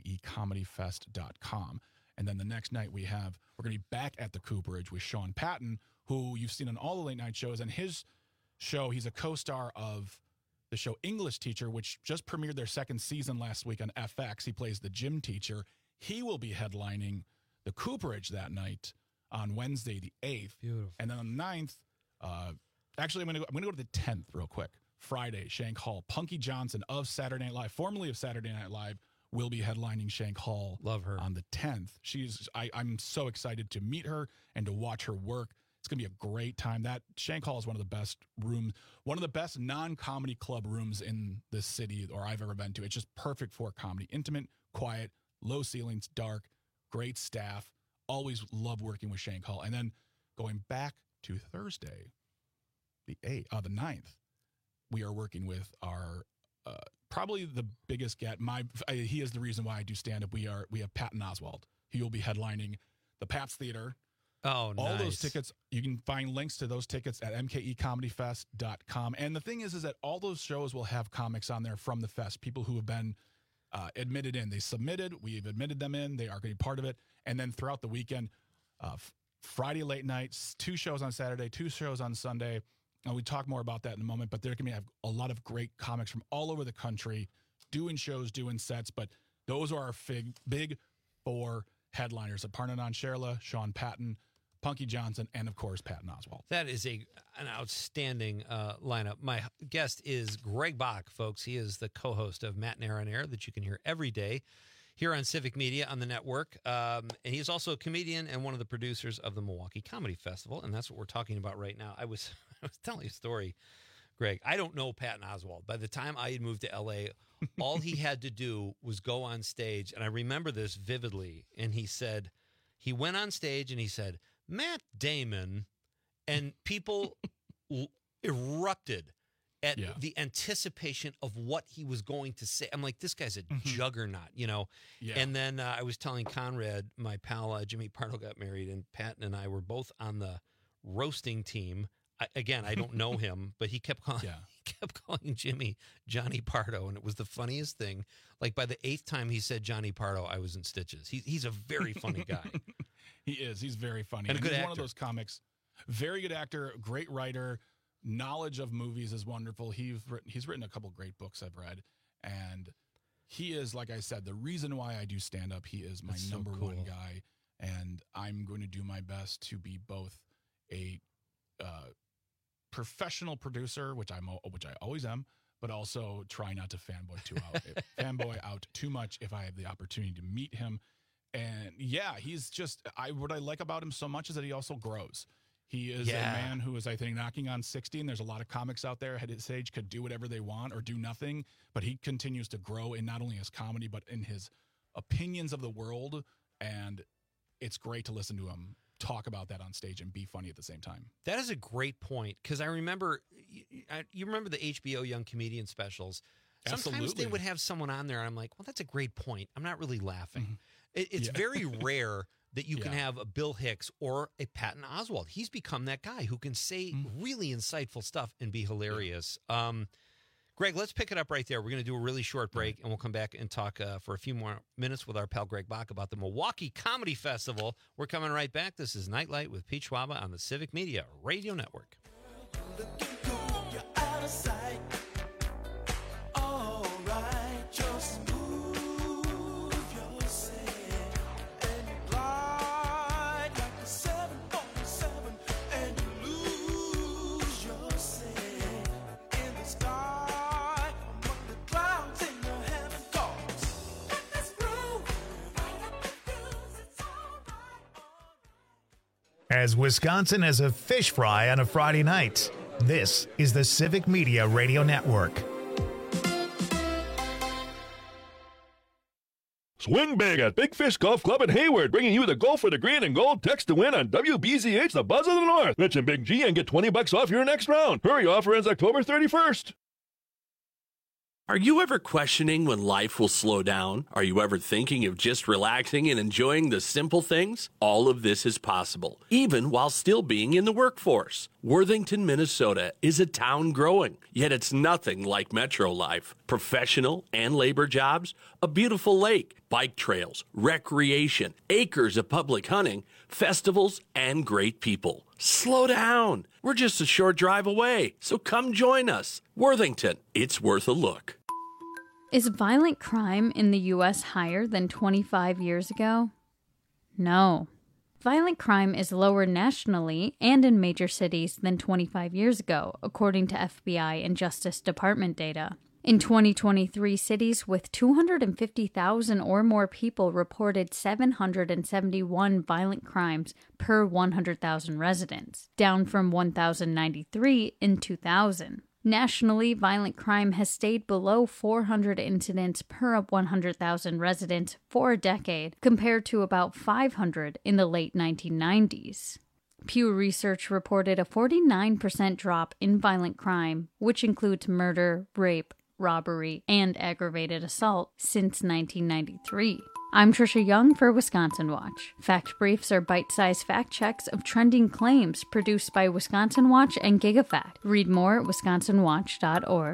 mkecomedyfest.com. And then the next night we're going to be back at the Cooperage with Sean Patton, who you've seen on all the late night shows. And his show, he's a co-star of the show English Teacher, which just premiered their second season last week on FX. He plays the gym teacher. He will be headlining the Cooperage that night on Wednesday, the 8th. Beautiful. And then on the 9th, actually, I'm going to go to the 10th real quick. Friday, Shank Hall. Punky Johnson of Saturday Night Live, formerly of Saturday Night Live, will be headlining Shank Hall. Love her. On the 10th. I'm so excited to meet her and to watch her work. It's going to be a great time. That Shank Hall is one of the best rooms, one of the best non-comedy club rooms in this city or I've ever been to. It's just perfect for comedy. Intimate, quiet, low ceilings, dark, great staff. Always love working with Shank Hall. And then going back to Thursday, the 9th, we are working with our probably the biggest get. He is the reason why I do stand up. We have Patton Oswalt. He will be headlining the Pat's Theater. Oh, nice. All those tickets, you can find links to those tickets at mkecomedyfest.com. And the thing is that all those shows will have comics on there from the fest, people who have been admitted in. They submitted, we've admitted them in, they are going to be part of it. And then throughout the weekend, Friday late nights, 2 shows on Saturday, 2 shows on Sunday. And we talk more about that in a moment, but they're going to have a lot of great comics from all over the country doing shows, doing sets. But those are our big 4 headliners: Aparna Nansherla, Sean Patton, Punky Johnson, and of course Patton Oswalt. That is an outstanding lineup. My guest is Greg Bach, folks. He is the co-host of Matt and Aaron Air that you can hear every day here on Civic Media on the network. And he's also a comedian and one of the producers of the Milwaukee Comedy Festival, and that's what we're talking about right now. I was telling you a story, Greg. I don't know Patton Oswalt. By the time I had moved to L.A., all he had to do was go on stage, and I remember this vividly, and he went on stage and he said, Matt Damon, and people erupted at the anticipation of what he was going to say. I'm like, this guy's a juggernaut, you know? Yeah. And then I was telling Conrad, my pal, Jimmy Pardo got married, and Patton and I were both on the roasting team. I don't know him, but he kept calling Jimmy Johnny Pardo, and it was the funniest thing. Like by the 8th time he said Johnny Pardo, I was in stitches. He's a very funny guy. He is. He's very funny. And a good he's actor. One of those comics. Very good actor, great writer, knowledge of movies is wonderful. He's written a couple great books I've read, and he is, like I said, the reason why I do stand up. He is my number one guy, and I'm going to do my best to be both a professional producer, which I always am, but also try not to fanboy out too much if I have the opportunity to meet him. And yeah, he's just what I like about him so much is that he also grows. He is a man who is, I think, knocking on 60, and there's a lot of comics out there at his age could do whatever they want or do nothing, but he continues to grow in not only his comedy, but in his opinions of the world, and it's great to listen to him talk about that on stage and be funny at the same time. That is a great point, because I remember, you remember the HBO Young Comedian specials. Sometimes Absolutely. they would have someone on there, and I'm like, well, that's a great point. I'm not really laughing. It's very rare that you can have a Bill Hicks or a Patton Oswalt. He's become that guy who can say really insightful stuff and be hilarious. Greg, let's pick it up right there. We're going to do a really short break, and we'll come back and talk for a few more minutes with our pal Greg Bach about the Milwaukee Comedy Festival. We're coming right back. This is Nightlight with Pete Schwaba on the Civic Media Radio Network. As Wisconsin as a fish fry on a Friday night, this is the Civic Media Radio Network. Swing big at Big Fish Golf Club in Hayward, bringing you the Go for the Green and Gold text to win on WBZH, the Buzz of the North. Mention Big G and get $20 off your next round. Hurry, offer ends October 31st. Are you ever questioning when life will slow down? Are you ever thinking of just relaxing and enjoying the simple things? All of this is possible, even while still being in the workforce. Worthington, Minnesota is a town growing, yet it's nothing like metro life. Professional and labor jobs, a beautiful lake, bike trails, recreation, acres of public hunting, festivals, and great people. Slow down. We're just a short drive away, so come join us. Worthington, it's worth a look. Is violent crime in the U.S. higher than 25 years ago? No. Violent crime is lower nationally and in major cities than 25 years ago, according to FBI and Justice Department data. In 2023, cities with 250,000 or more people reported 771 violent crimes per 100,000 residents, down from 1,093 in 2000. Nationally, violent crime has stayed below 400 incidents per 100,000 residents for a decade, compared to about 500 in the late 1990s. Pew Research reported a 49% drop in violent crime, which includes murder, rape, robbery, and aggravated assault, since 1993. I'm Trisha Young for Wisconsin Watch. Fact Briefs are bite-sized fact checks of trending claims produced by Wisconsin Watch and GigaFact. Read more at wisconsinwatch.org.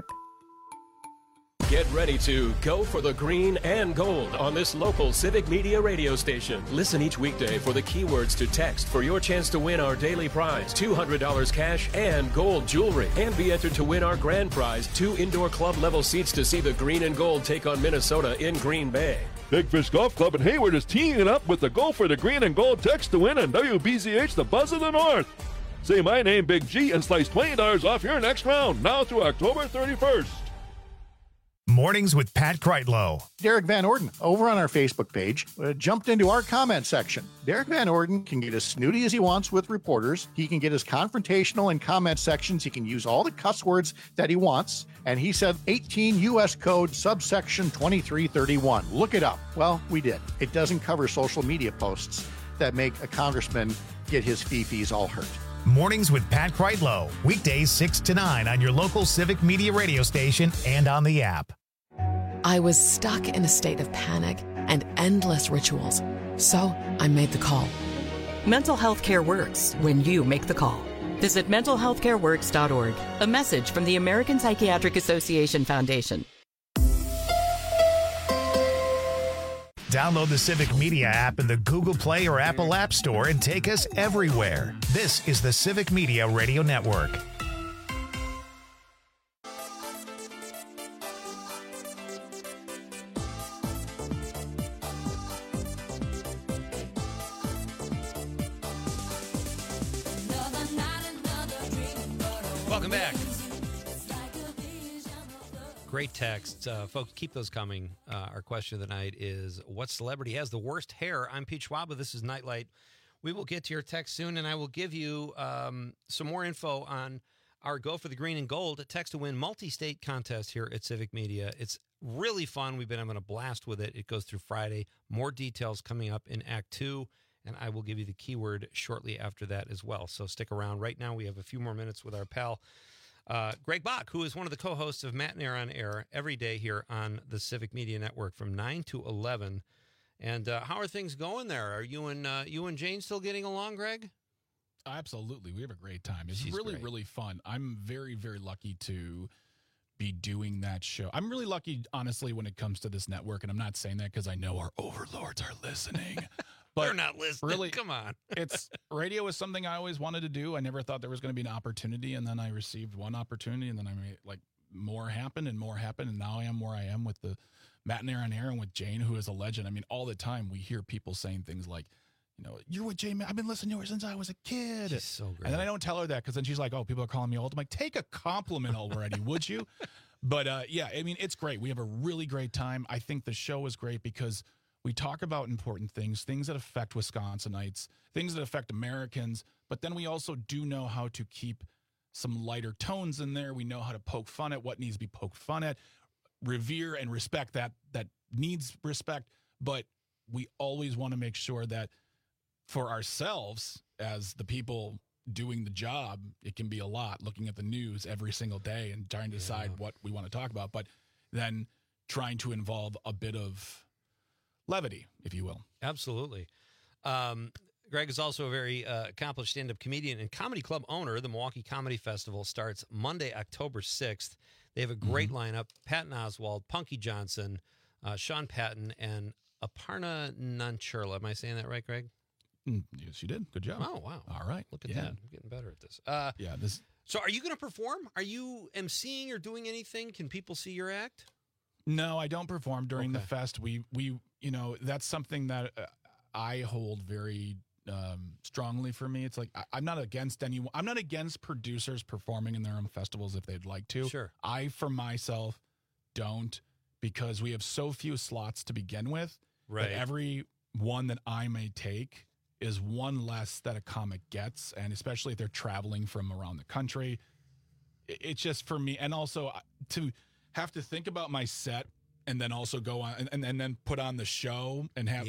Get ready to go for the green and gold on this local Civic Media radio station. Listen each weekday for the keywords to text for your chance to win our daily prize, $200 cash and gold jewelry. And be entered to win our grand prize, 2 indoor club level seats to see the green and gold take on Minnesota in Green Bay. Big Fish Golf Club in Hayward is teeing it up with the Go for the Green and Gold text to win on WBZH, the Buzz of the North. Say my name, Big G, and slice $20 off your next round, now through October 31st. Mornings with Pat Kreitlow. Derek Van Orden, over on our Facebook page, jumped into our comment section. Derek Van Orden can get as snooty as he wants with reporters. He can get as confrontational in comment sections. He can use all the cuss words that he wants. And he said 18 U.S. Code subsection 2331. Look it up. Well, we did. It doesn't cover social media posts that make a congressman get his fee-fees all hurt. Mornings with Pat Kreitlow. Weekdays 6 to 9 on your local Civic Media radio station and on the app. I was stuck in a state of panic and endless rituals. So I made the call. Mental health care works when you make the call. Visit mentalhealthcareworks.org. A message from the American Psychiatric Association Foundation. Download the Civic Media app in the Google Play or Apple App Store and take us everywhere. This is the Civic Media Radio Network. Welcome back. Great texts. Folks, keep those coming. Our question of the night is, what celebrity has the worst hair? I'm Pete Schwaba. This is Nightlight. We will get to your text soon, and I will give you some more info on our Go for the Green and Gold text to win multi-state contest here at Civic Media. It's really fun. We've been having a blast with it. It goes through Friday. More details coming up in Act 2, and I will give you the keyword shortly after that as well. So stick around. Right now, we have a few more minutes with our pal, Greg Bach, who is one of the co-hosts of Matt and Air on Air every day here on the Civic Media Network from 9 to 11. And how are things going there? Are you and Jane still getting along, Greg? Absolutely. We have a great time. It's She's really, great. really fun. I'm very, very lucky to be doing that show. I'm really lucky, honestly, when it comes to this network. And I'm not saying that because I know our overlords are listening. But they're not listening. Really, come on. Radio is something I always wanted to do. I never thought there was going to be an opportunity, and then I received one opportunity, and then I made more happened, and now I am where I am with the Matt and Aaron and with Jane, who is a legend. I mean, all the time we hear people saying things like, you're with Jane. I've been listening to her since I was a kid. She's so great. And then I don't tell her that because then she's like, oh, people are calling me old. I'm like, take a compliment already, would you? But yeah, I mean, it's great. We have a really great time. I think the show is great because we talk about important things that affect Wisconsinites, things that affect Americans, but then we also do know how to keep some lighter tones in there. We know how to poke fun at what needs to be poked fun at, revere and respect that needs respect, but we always want to make sure that for ourselves as the people doing the job, it can be a lot looking at the news every single day and trying to decide what we want to talk about, but then trying to involve a bit of levity, if you will. Absolutely. Greg is also a very accomplished stand-up comedian and comedy club owner. The Milwaukee Comedy Festival starts Monday, October 6th. They have a great lineup: Patton Oswalt, Punky Johnson, Sean Patton, and Aparna Nancherla. Am I saying that right, Greg? Yes, you did. Good job. Oh, wow. All right. Look at that. I'm getting better at this. This. So are you going to perform? Are you emceeing or doing anything? Can people see your act? No, I don't perform during the fest. We that's something that I hold very strongly for me. It's like I'm not against anyone. I'm not against producers performing in their own festivals if they'd like to. Sure. I, for myself, don't, because we have so few slots to begin with. Right. That every one that I may take is one less that a comic gets, and especially if they're traveling from around the country. It's just for me, and also to have to think about my set and then also go on and then put on the show and have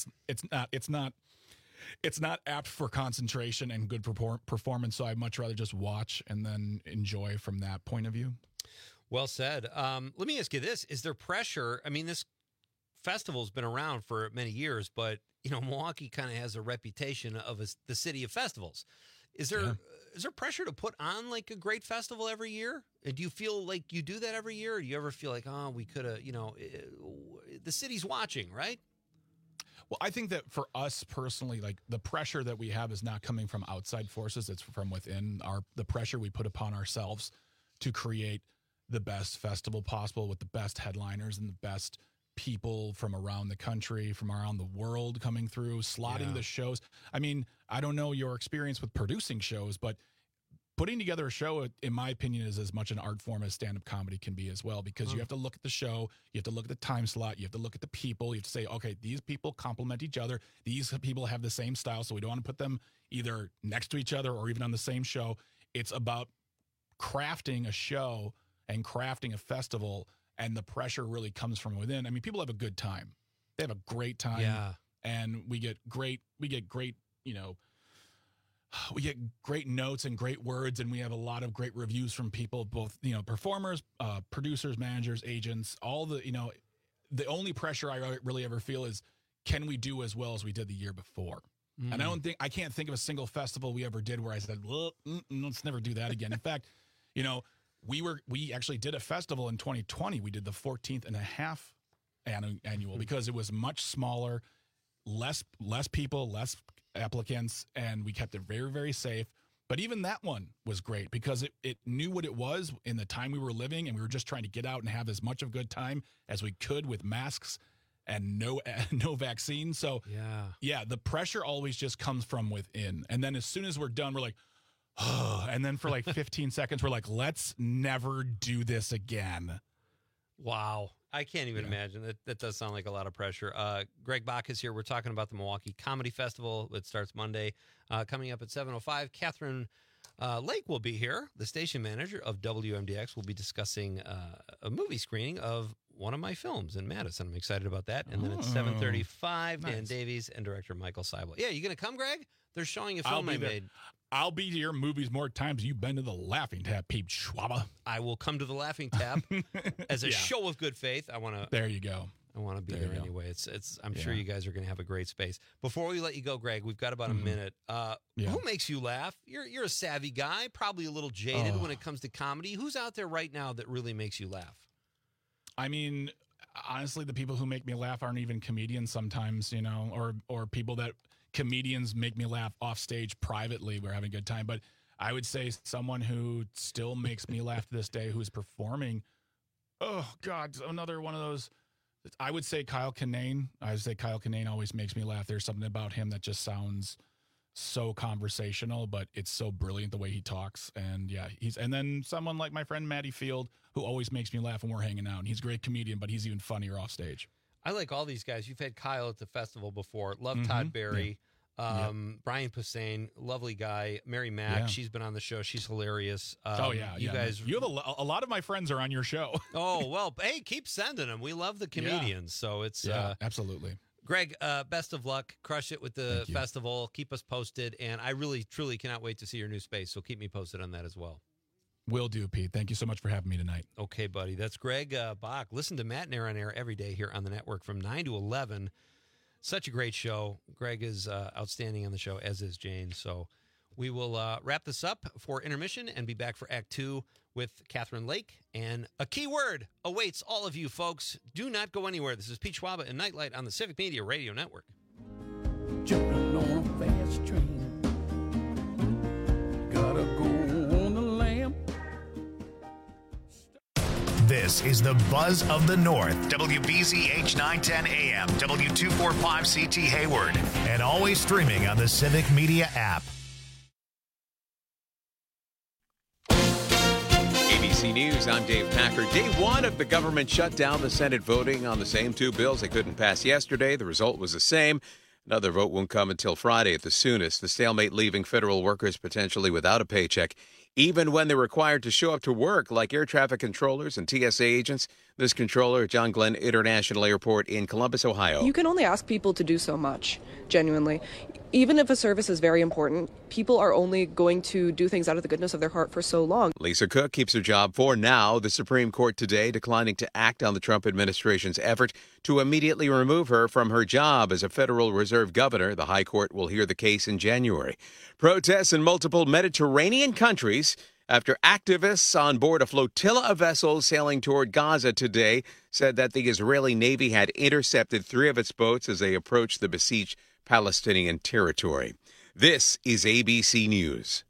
it's not apt for concentration and good performance. So I'd much rather just watch and then enjoy from that point of view. Well said. Let me ask you this: is there pressure? I mean, this festival's been around for many years, but Milwaukee kind of has a reputation of the city of festivals. Is there pressure to put on like a great festival every year? And do you feel like you do that every year? Or do you ever feel like, we could have, the city's watching, right? Well, I think that for us personally, like the pressure that we have is not coming from outside forces. It's from within the pressure we put upon ourselves to create the best festival possible with the best headliners and the best people from around the country, from around the world coming through, slotting the shows. I mean, I don't know your experience with producing shows, but putting together a show, in my opinion, is as much an art form as stand-up comedy can be as well, because you have to look at the show, you have to look at the time slot, you have to look at the people, you have to say, okay, these people complement each other, these people have the same style, so we don't want to put them either next to each other or even on the same show. It's about crafting a show and crafting a festival, and the pressure really comes from within. I mean, people have a good time. They have a great time. Yeah. And we get great, we get great notes and great words, and we have a lot of great reviews from people, both, performers, producers, managers, agents, all the, the only pressure I really ever feel is, can we do as well as we did the year before? And I can't think of a single festival we ever did where I said, well, let's never do that again. In fact, we actually did a festival in 2020. We did the 14th and a half annual because it was much smaller, less people, less applicants, and we kept it very, very safe. But even that one was great because it knew what it was in the time we were living, and we were just trying to get out and have as much of a good time as we could with masks and no vaccine. So yeah, the pressure always just comes from within. And then as soon as we're done, we're like, oh, and then for like 15 seconds, we're like, let's never do this again. Wow. I can't even imagine. That does sound like a lot of pressure. Greg Bach is here. We're talking about the Milwaukee Comedy Festival. It starts Monday, coming up at 7:05. Catherine Lake will be here. The station manager of WMDX will be discussing a movie screening of one of my films in Madison. I'm excited about that. And then at 7:35, Dan Davies and director Michael Seibel. Yeah, you going to come, Greg? They're showing a film I made. I'll be to your movies more times you've been to the Laughing Tap, Pete Schwaba. I will come to the Laughing Tap as a show of good faith. I want to. There you go. I want to be there anyway. I'm sure you guys are going to have a great space. Before we let you go, Greg, we've got about a minute. Who makes you laugh? You're a savvy guy, probably a little jaded when it comes to comedy. Who's out there right now that really makes you laugh? I mean, honestly, the people who make me laugh aren't even comedians sometimes, or people that comedians make me laugh off stage privately. We're having a good time. But I would say someone who still makes me laugh to this day, who's performing. Oh, God, another one of those. I would say Kyle Kinane. I would say Kyle Kinane always makes me laugh. There's something about him that just sounds so conversational, but it's so brilliant the way he talks. And yeah, and then someone like my friend Matty Field, who always makes me laugh when we're hanging out. And he's a great comedian, but he's even funnier off stage. I like all these guys. You've had Kyle at the festival before. Love Todd Berry. Brian Posehn, lovely guy. Mary Mack, she's been on the show. She's hilarious. You guys. You have a lot of my friends are on your show. Oh, well, hey, keep sending them. We love the comedians. So it's absolutely. Greg, best of luck. Crush it with the festival. Keep us posted. And I really, truly cannot wait to see your new space. So keep me posted on that as well. Will do, Pete. Thank you so much for having me tonight. Okay, buddy. That's Greg Bach. Listen to Matt and Aaron on Air every day here on the network from 9 to 11. Such a great show. Greg is outstanding on the show, as is Jane. So we will wrap this up for intermission and be back for Act 2 with Catherine Lake. And a key word awaits all of you folks. Do not go anywhere. This is Pete Schwaba and Nightlight on the Civic Media Radio Network. Jumping on a fast train. Gotta go on the lamb. This is the Buzz of the North, WBZH 910 AM, W245CT Hayward, and always streaming on the Civic Media app. ABC News, I'm Dave Packer. Day one of the government shutdown, the Senate voting on the same two bills they couldn't pass yesterday. The result was the same. Another vote won't come until Friday at the soonest. The stalemate leaving federal workers potentially without a paycheck, even when they're required to show up to work, like air traffic controllers and TSA agents. This controller at John Glenn International Airport in Columbus, Ohio. You can only ask people to do so much, genuinely. Even if a service is very important, people are only going to do things out of the goodness of their heart for so long. Lisa Cook keeps her job for now. The Supreme Court today declining to act on the Trump administration's effort to immediately remove her from her job as a Federal Reserve governor. The High Court will hear the case in January. Protests in multiple Mediterranean countries after activists on board a flotilla of vessels sailing toward Gaza today said that the Israeli Navy had intercepted 3 of its boats as they approached the besieged Palestinian territory. This is ABC News.